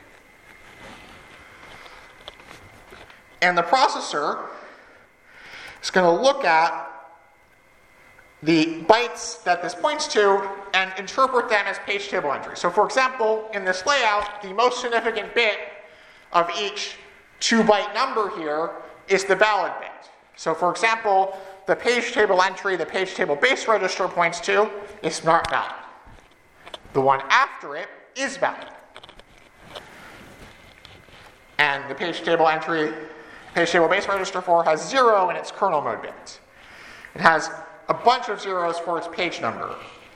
And the processor is going to look at the bytes that this points to and interpret them as page table entries. So for example, in this layout, the most significant bit of each 2-byte number here is the valid bit. So for example, the page table entry the page table base register points to is not valid. The one after it is valid. And the page table entry page table base register 4 has 0 in its kernel mode bit. It has a bunch of zeros for its page number.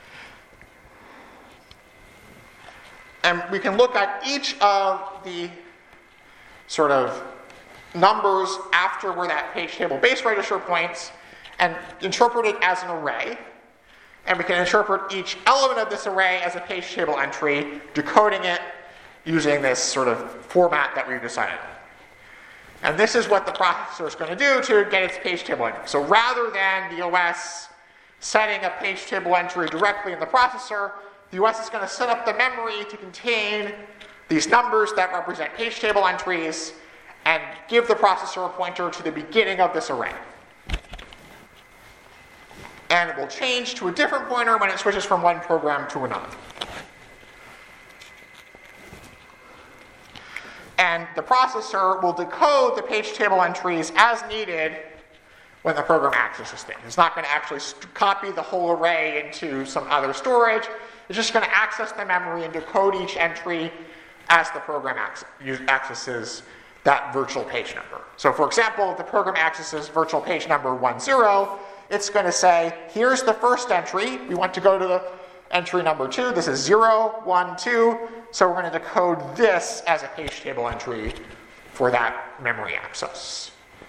And we can look at each of the sort of numbers after where that page table base register points and interpret it as an array. And we can interpret each element of this array as a page table entry, decoding it using this sort of format that we've decided on. And this is what the processor is going to do to get its page table entry. So rather than the OS setting a page table entry directly in the processor, the OS is going to set up the memory to contain these numbers that represent page table entries and give the processor a pointer to the beginning of this array. And it will change to a different pointer when it switches from one program to another. And the processor will decode the page table entries as needed when the program accesses things. It's not going to actually copy the whole array into some other storage. It's just going to access the memory and decode each entry as the program accesses that virtual page number. So for example, if the program accesses virtual page number 10, it's going to say, here's the first entry. We want to go to the entry number 2. This is 0, 1, 2. So we're going to decode this as a page table entry for that memory access.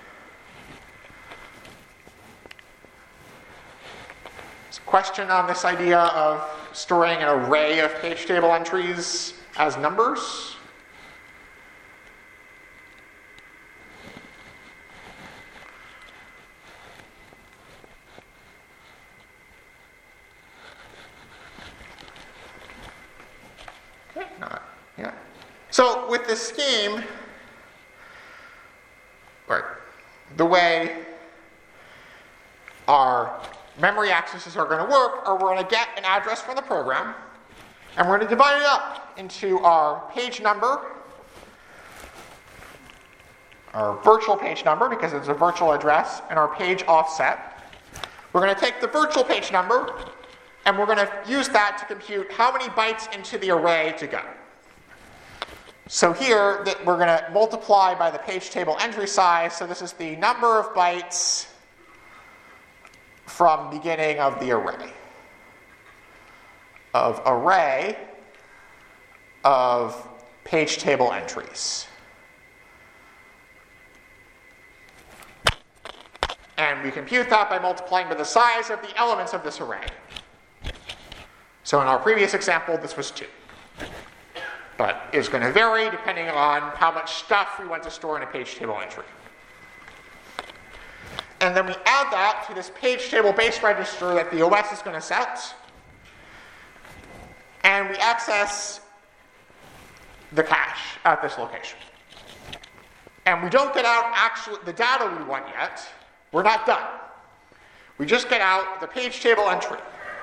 So question on this idea of storing an array of page table entries as numbers? So with this scheme, right, the way our memory accesses are going to work are we're going to get an address from the program, and we're going to divide it up into our page number, our virtual page number, because it's a virtual address, and our page offset. We're going to take the virtual page number, and we're going to use that to compute how many bytes into the array to go. So here, we're going to multiply by the page table entry size. So this is the number of bytes from beginning of the array. Array of page table entries. And we compute that by multiplying by the size of the elements of this array. So in our previous example, this was 2. But it's going to vary depending on how much stuff we want to store in a page table entry. And then we add that to this page table base register that the OS is going to set. And we access the cache at this location. And we don't get out actually the data we want yet. We're not done. We just get out the page table entry.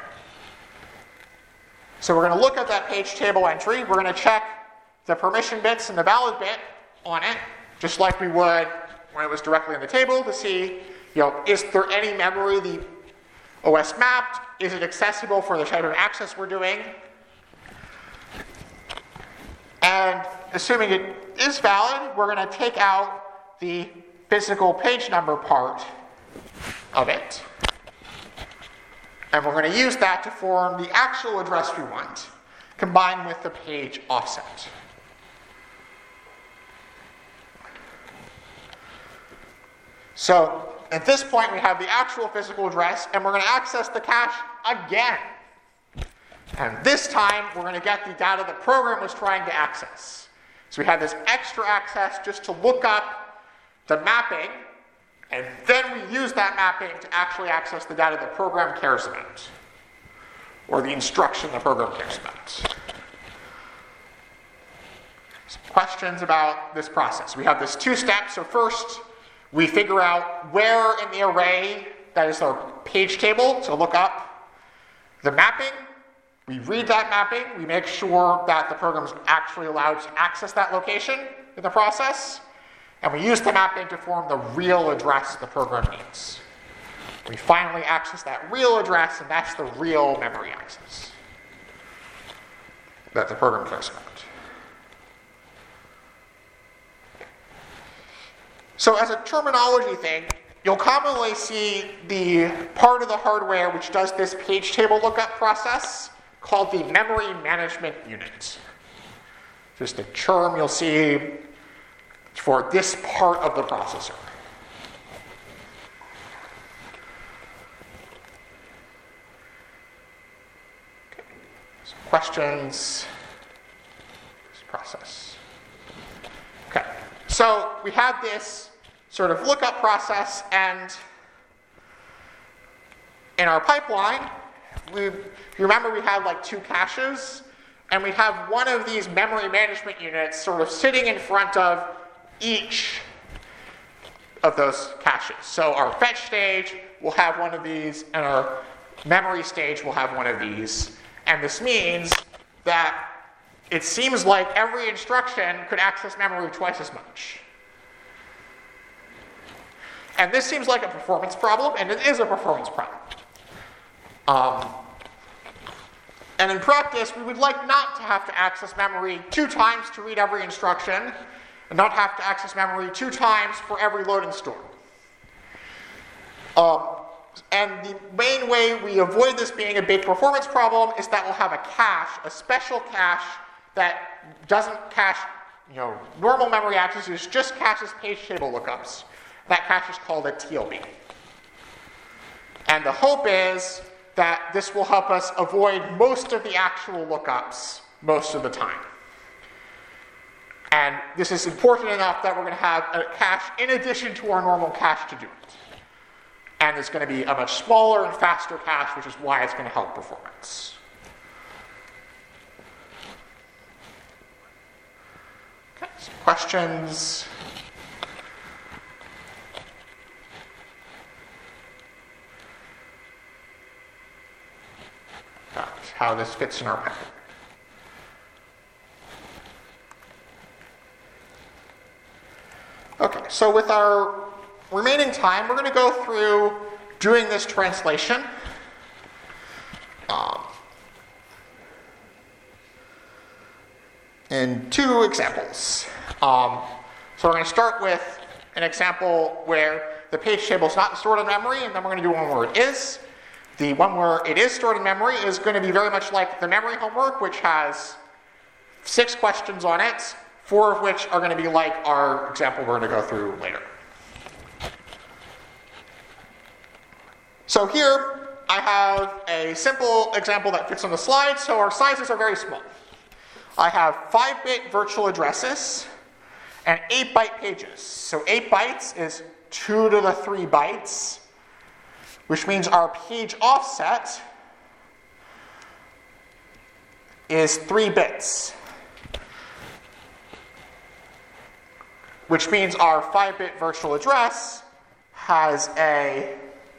So we're going to look at that page table entry. We're going to check the permission bits and the valid bit on it, just like we would when it was directly in the table, to see is there any memory the OS mapped? Is it accessible for the type of access we're doing? And assuming it is valid, we're going to take out the physical page number part of it. And we're going to use that to form the actual address we want, combined with the page offset. So at this point, we have the actual physical address, and we're going to access the cache again. And this time, we're going to get the data the program was trying to access. So we have this extra access just to look up the mapping, and then we use that mapping to actually access the data the program cares about, or the instruction the program cares about. Some questions about this process. We have this two steps. So first, we figure out where in the array, that is our page table, so look up the mapping. We read that mapping. We make sure that the program is actually allowed to access that location in the process. And we use the mapping to form the real address the program needs. We finally access that real address, and that's the real memory access that the program cares about. So as a terminology thing, you'll commonly see the part of the hardware which does this page table lookup process called the memory management unit. Just a term you'll see for this part of the processor. Okay. Some questions? This process. Okay. So we have this sort of lookup process, and in our pipeline, you remember we had like two caches, and we have one of these memory management units sort of sitting in front of each of those caches. So our fetch stage will have one of these, and our memory stage will have one of these. And this means that it seems like every instruction could access memory twice as much. And this seems like a performance problem, and it is a performance problem. And in practice, we would like not to have to access memory 2 times to read every instruction, and not have to access memory 2 times for every load and store. And the main way we avoid this being a big performance problem is that we'll have a cache, a special cache that doesn't cache normal memory accesses, just caches page table lookups. That cache is called a TLB. And the hope is that this will help us avoid most of the actual lookups most of the time. And this is important enough that we're going to have a cache in addition to our normal cache to do it. And it's going to be a much smaller and faster cache, which is why it's going to help performance. Okay, some questions? About how this fits in our pattern. Okay, so with our remaining time, we're going to go through doing this translation. In 2 examples. So we're going to start with an example where the page table is not stored in memory, and then we're going to do one where it is. The one where it is stored in memory is going to be very much like the memory homework, which has 6 questions on it, 4 of which are going to be like our example we're going to go through later. So here I have a simple example that fits on the slide, so our sizes are very small. I have 5-bit virtual addresses and 8-byte pages. So 8 bytes is 2 to the 3 bytes, which means our page offset is 3 bits. Which means our 5-bit virtual address has a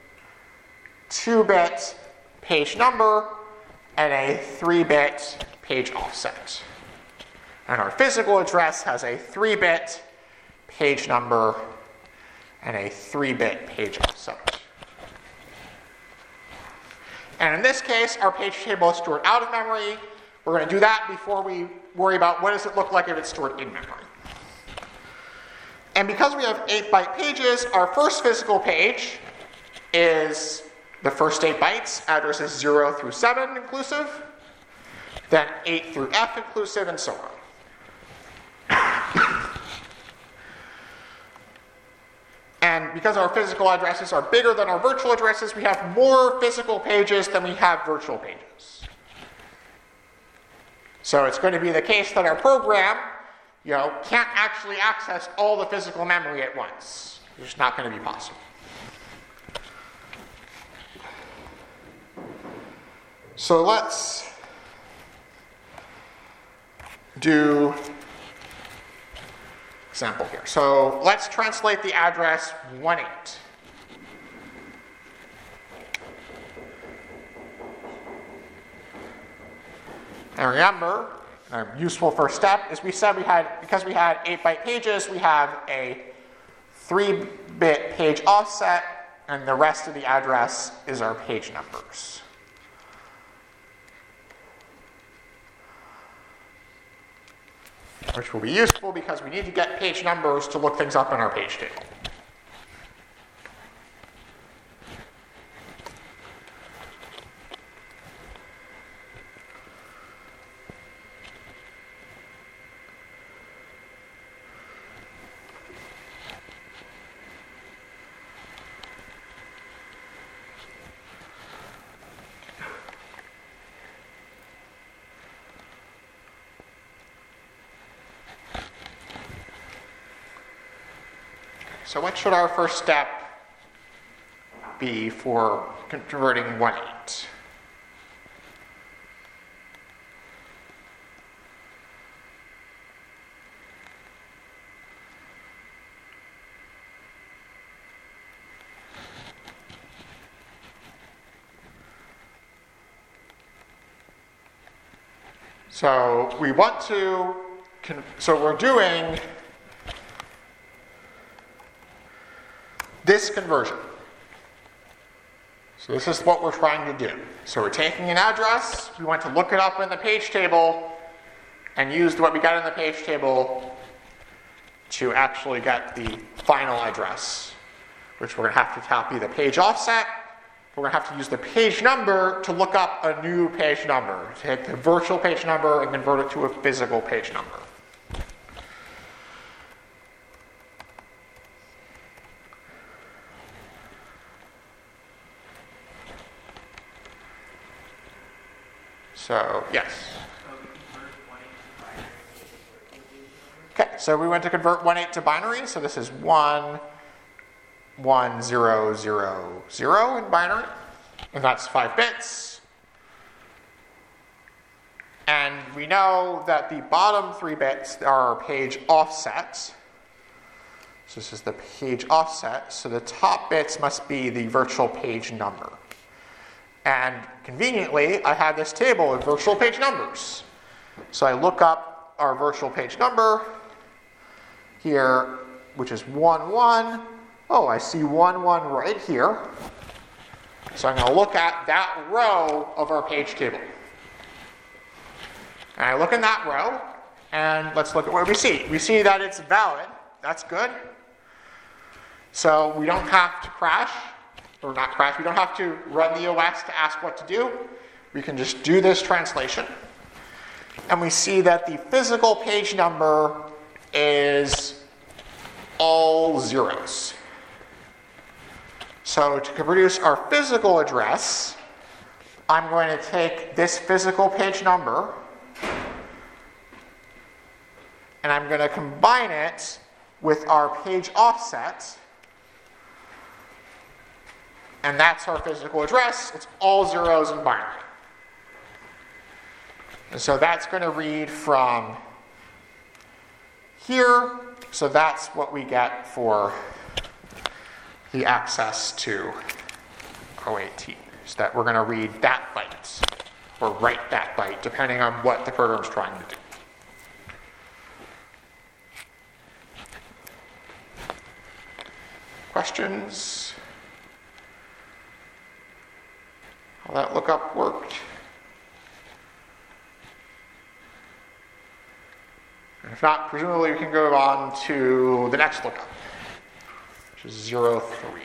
2-bit page number and a 3-bit page offset. And our physical address has a 3-bit page number and a 3-bit page offset. And in this case, our page table is stored out of memory. We're going to do that before we worry about what does it look like if it's stored in memory. And because we have 8-byte pages, our first physical page is the first 8 bytes, addresses 0 through 7 inclusive, then 8 through F inclusive, and so on. And because our physical addresses are bigger than our virtual addresses, we have more physical pages than we have virtual pages. So it's going to be the case that our program, can't actually access all the physical memory at once. It's just not going to be possible. So let's do example here. So let's translate the address 18. And remember, a useful first step is because we had 8-byte pages, we have a 3-bit page offset, and the rest of the address is our page numbers. Which will be useful because we need to get page numbers to look things up in our page table. So what should our first step be for converting 18? So we want to, so we're doing this conversion. So this is what we're trying to do. So we're taking an address, we want to look it up in the page table, and use what we got in the page table to actually get the final address, which we're going to have to copy the page offset. We're going to have to use the page number to look up a new page number. Take the virtual page number and convert it to a physical page number. So, yes. Okay, so we went to convert 18 to binary. So this is 1, 1, 0, 0, 0 in binary. And that's 5 bits. And we know that the bottom 3 bits are our page offsets. So this is the page offset. So the top bits must be the virtual page number. And conveniently, I have this table of virtual page numbers. So I look up our virtual page number here, which is 1, 1. Oh, I see 1, 1 right here. So I'm going to look at that row of our page table. And I look in that row, and let's look at what we see. We see that it's valid. That's good. So we don't have to crash. Or not crash, we don't have to run the OS to ask what to do. We can just do this translation. And we see that the physical page number is all zeros. So to produce our physical address, I'm going to take this physical page number and I'm going to combine it with our page offset. And that's our physical address. It's all zeros in binary. And so that's going to read from here. So that's what we get for the access to 018. So that we're going to read that byte or write that byte, depending on what the program is trying to do. Questions? questions? How that lookup worked? And if not, presumably we can go on to the next lookup, which is 0, 3.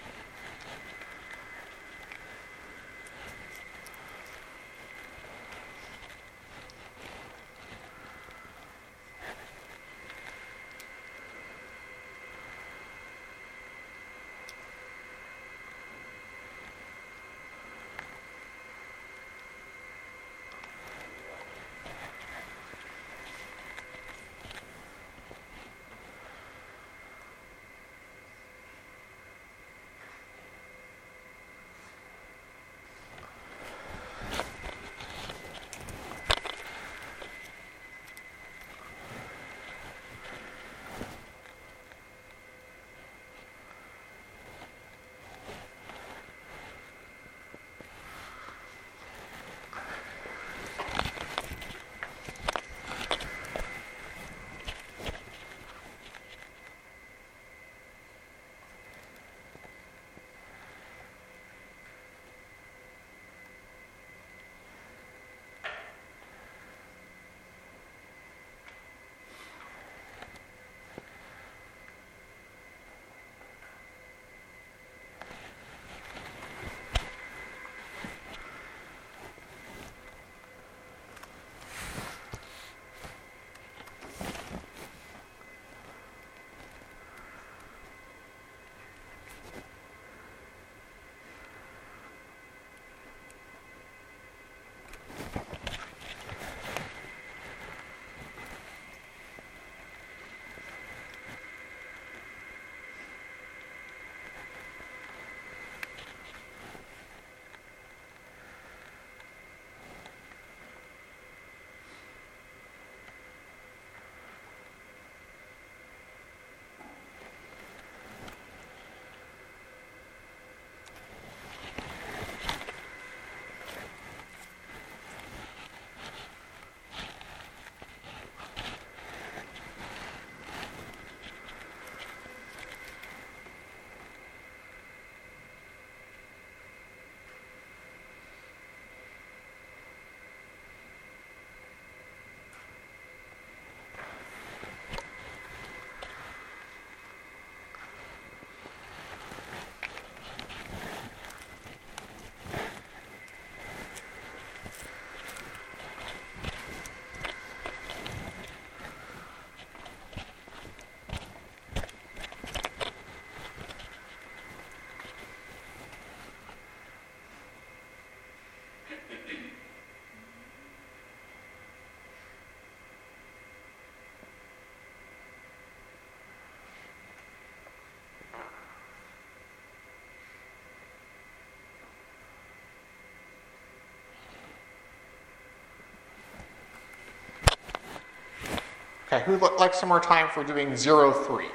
Okay, who'd like some more time for doing 0, 3? Okay,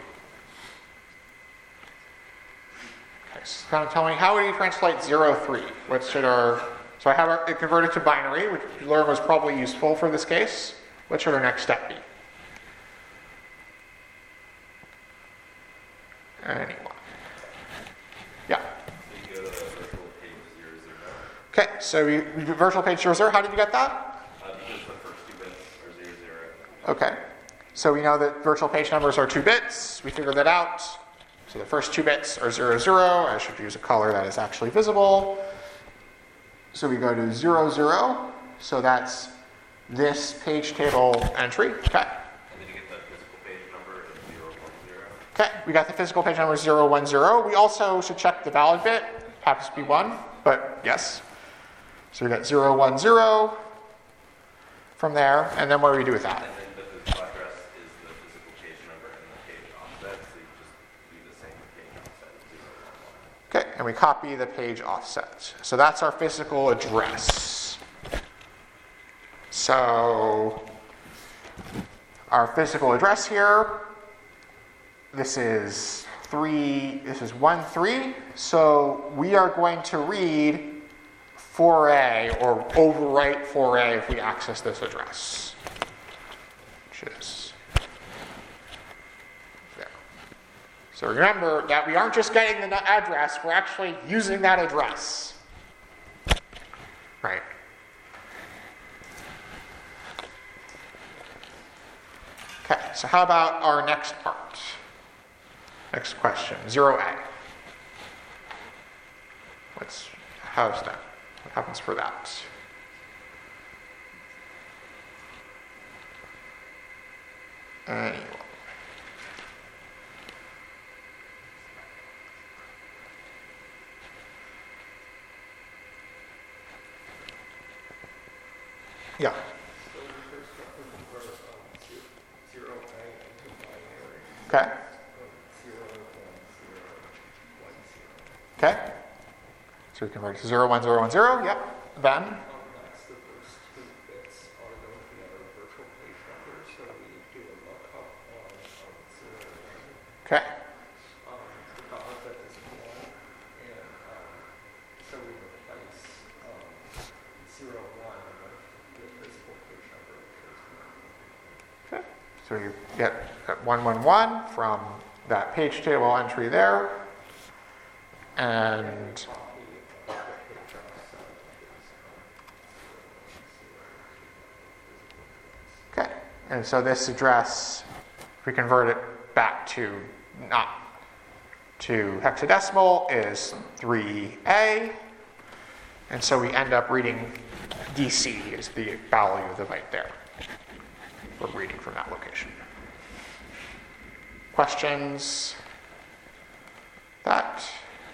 so kind of tell me, how would you translate 0, 3? What should our, so I have it converted to binary, which you learned was probably useful for this case. What should our next step be? Anyone? Yeah. So you go to virtual page 0, 0. Okay, so we do virtual page 0, 0. How did you get that? Because the first 2 bits are 0, 0. Okay, so we know that virtual page numbers are 2 bits. We figured that out. So the first 2 bits are 0, 0. I should use a color that is actually visible. So we go to 0, 0. So that's this page table entry. Okay. And then you get the physical page number of 0, 1, 0. Okay, we got the physical page number 0, 1, 0. We also should check the valid bit. Happens to be 1, but yes. So we got 0, 1, 0 from there. And then what do we do with that? And then the physical address is the physical page number and the page offset. So you just leave the same page offset of 0, 1, 1. Okay, and we copy the page offset. So that's our physical address. So our physical address here, this is 1, 3. So we are going to read 4A or overwrite 4A if we access this address, which is there. So remember that we aren't just getting the address, we're actually using that address. Right. Okay, so how about our next part? Next question, 0a. How's that? What happens for that? Anyway. Yeah. Okay. Okay. So we convert to 0, 1, 0, 1, 0. Yep. Then? That's the first 2 bits are going to be our virtual page numbers, so we do a lookup on 0, 1. Okay. The dollar bit is 1, and so we replace 0, 1 with the physical page number, which is 1. Okay. So you get that 111 from that page table entry there. And okay, and so this address, if we convert it back to not to hexadecimal, is 3A, and so we end up reading DC is the value of the byte there. We're reading from that location. Questions? That.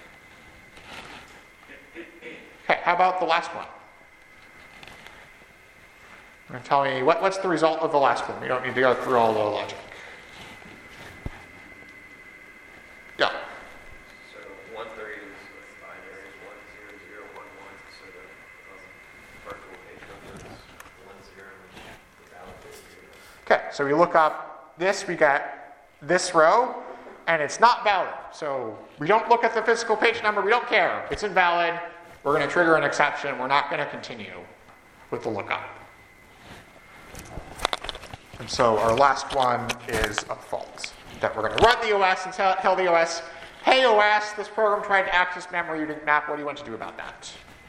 Okay, how about the last one? Tell me, what's the result of the last one? We don't need to go through all the logic. Yeah. So 130 is binary, 10011, so the virtual page number is 10 and the valid is 0. Okay, so we look up this, we get this row, and it's not valid. So we don't look at the physical page number, we don't care. It's invalid. We're going to trigger an exception. We're not going to continue with the lookup. And so our last one is a fault. That we're going to run the OS and tell the OS, hey OS, this program tried to access memory you didn't map. What do you want to do about that?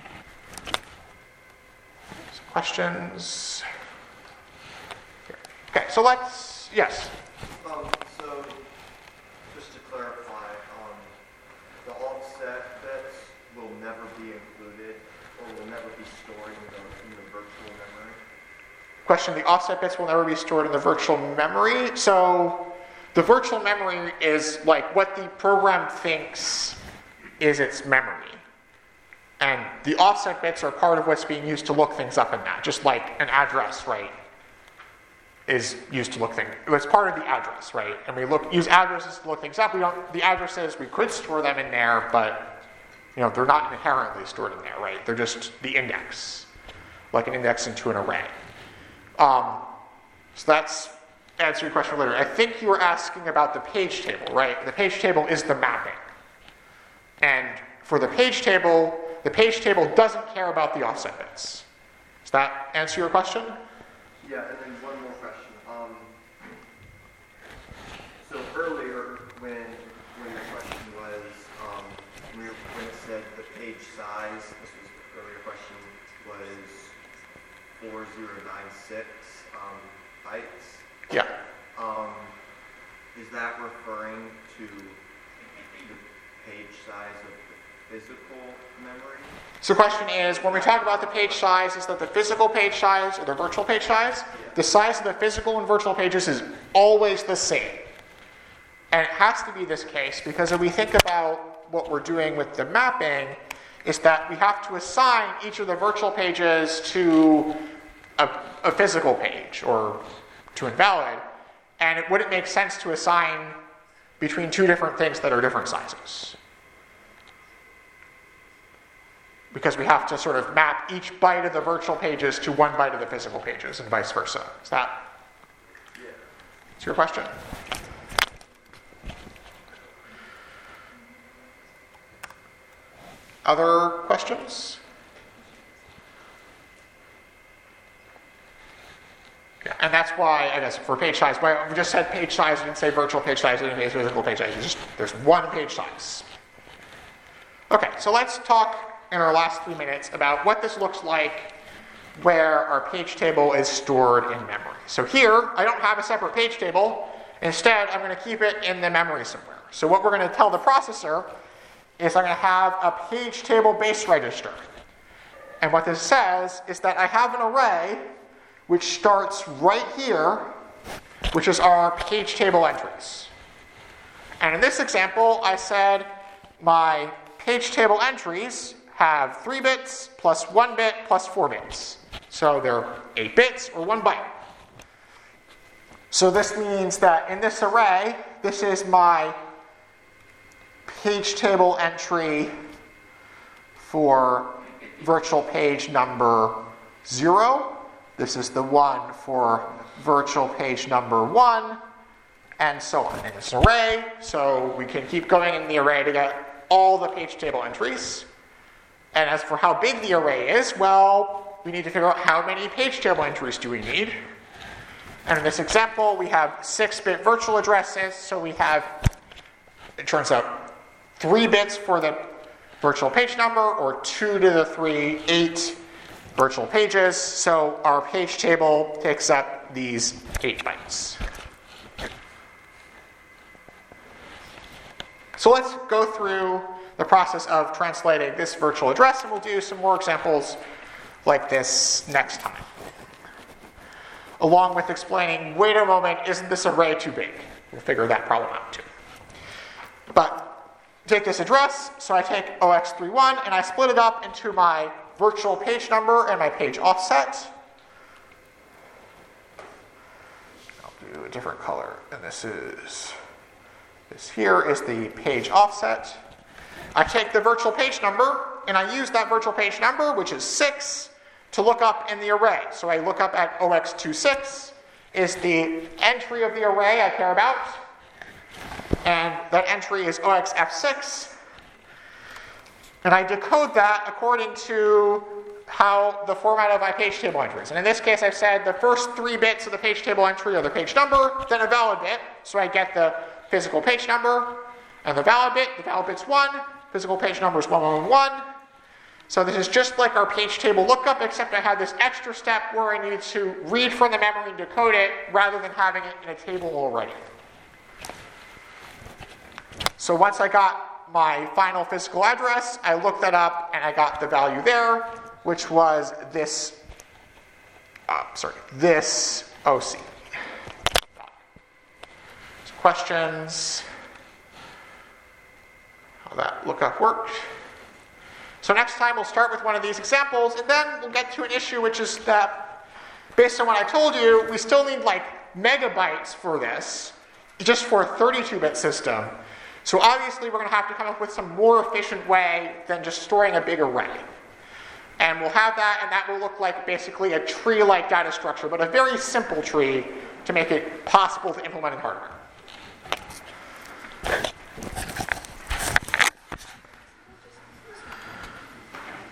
Some questions? Okay, so let's, yes? So just to clarify, the offset bits will never be included or will never be stored in the virtual memory? Question, the offset bits will never be stored in the virtual memory. So the virtual memory is like what the program thinks is its memory. And the offset bits are part of what's being used to look things up in that, just like an address, right, is used to look things. It's part of the address, right? And we use addresses to look things up. The addresses, we could store them in there, but they're not inherently stored in there, right? They're just the index, like an index into an array. So that's answer your question later. I think you were asking about the page table, right? The page table is the mapping. And for the page table doesn't care about the offset bits. Does that answer your question? Yeah, and then one more question. So earlier, when the question was, when it said the page size, this was the earlier question, was 4096 bytes. Yeah. Is that referring to the page size of the physical memory? So the question is, when we talk about the page size, is that the physical page size or the virtual page size? Yeah. The size of the physical and virtual pages is always the same. And it has to be this case because if we think about what we're doing with the mapping, is that we have to assign each of the virtual pages to a physical page or to invalid. And it wouldn't make sense to assign between two different things that are different sizes. Because we have to sort of map each byte of the virtual pages to one byte of the physical pages and vice versa. Is that your question? Other questions? Yeah. And that's why, I guess, for page size, we just said page size, we didn't say virtual page size, we didn't say physical page size. There's one page size. Okay, so let's talk in our last 3 minutes about what this looks like where our page table is stored in memory. So here, I don't have a separate page table. Instead, I'm going to keep it in the memory somewhere. So what we're going to tell the processor is I'm going to have a page table base register. And what this says is that I have an array which starts right here, which is our page table entries. And in this example, I said my page table entries have 3 bits plus 1 bit plus 4 bits. So they're 8 bits or 1 byte. So this means that in this array, this is my page table entry for virtual page number 0. This is the one for virtual page number 1, and so on. And it's an array, so we can keep going in the array to get all the page table entries. And as for how big the array is, well, we need to figure out how many page table entries do we need. And in this example, we have 6-bit virtual addresses, so we have, it turns out, 3 bits for the virtual page number, or 2 to the 3, 8 virtual pages. So our page table takes up these 8 bytes. So let's go through the process of translating this virtual address, and we'll do some more examples like this next time. Along with explaining, wait a moment, isn't this array too big? We'll figure that problem out too. But take this address, so I take OX31 and I split it up into my virtual page number and my page offset. I'll do a different color, and this here is the page offset. I take the virtual page number, and I use that virtual page number, which is 6, to look up in the array. So I look up at OX26 is the entry of the array I care about, and that entry is OXF6. And I decode that according to how the format of my page table entries. And in this case, I've said the first 3 bits of the page table entry are the page number, then a valid bit, so I get the physical page number, and the valid bit's 1, physical page number is 111. So this is just like our page table lookup, except I had this extra step where I needed to read from the memory and decode it rather than having it in a table already. So once I got my final physical address, I looked that up and I got the value there, which was this OC. So questions? How that lookup worked. So next time we'll start with one of these examples, and then we'll get to an issue, which is that, based on what I told you, we still need like megabytes for this, just for a 32-bit system. So obviously we're going to have to come up with some more efficient way than just storing a big array. And we'll have that, and that will look like basically a tree-like data structure, but a very simple tree to make it possible to implement in hardware.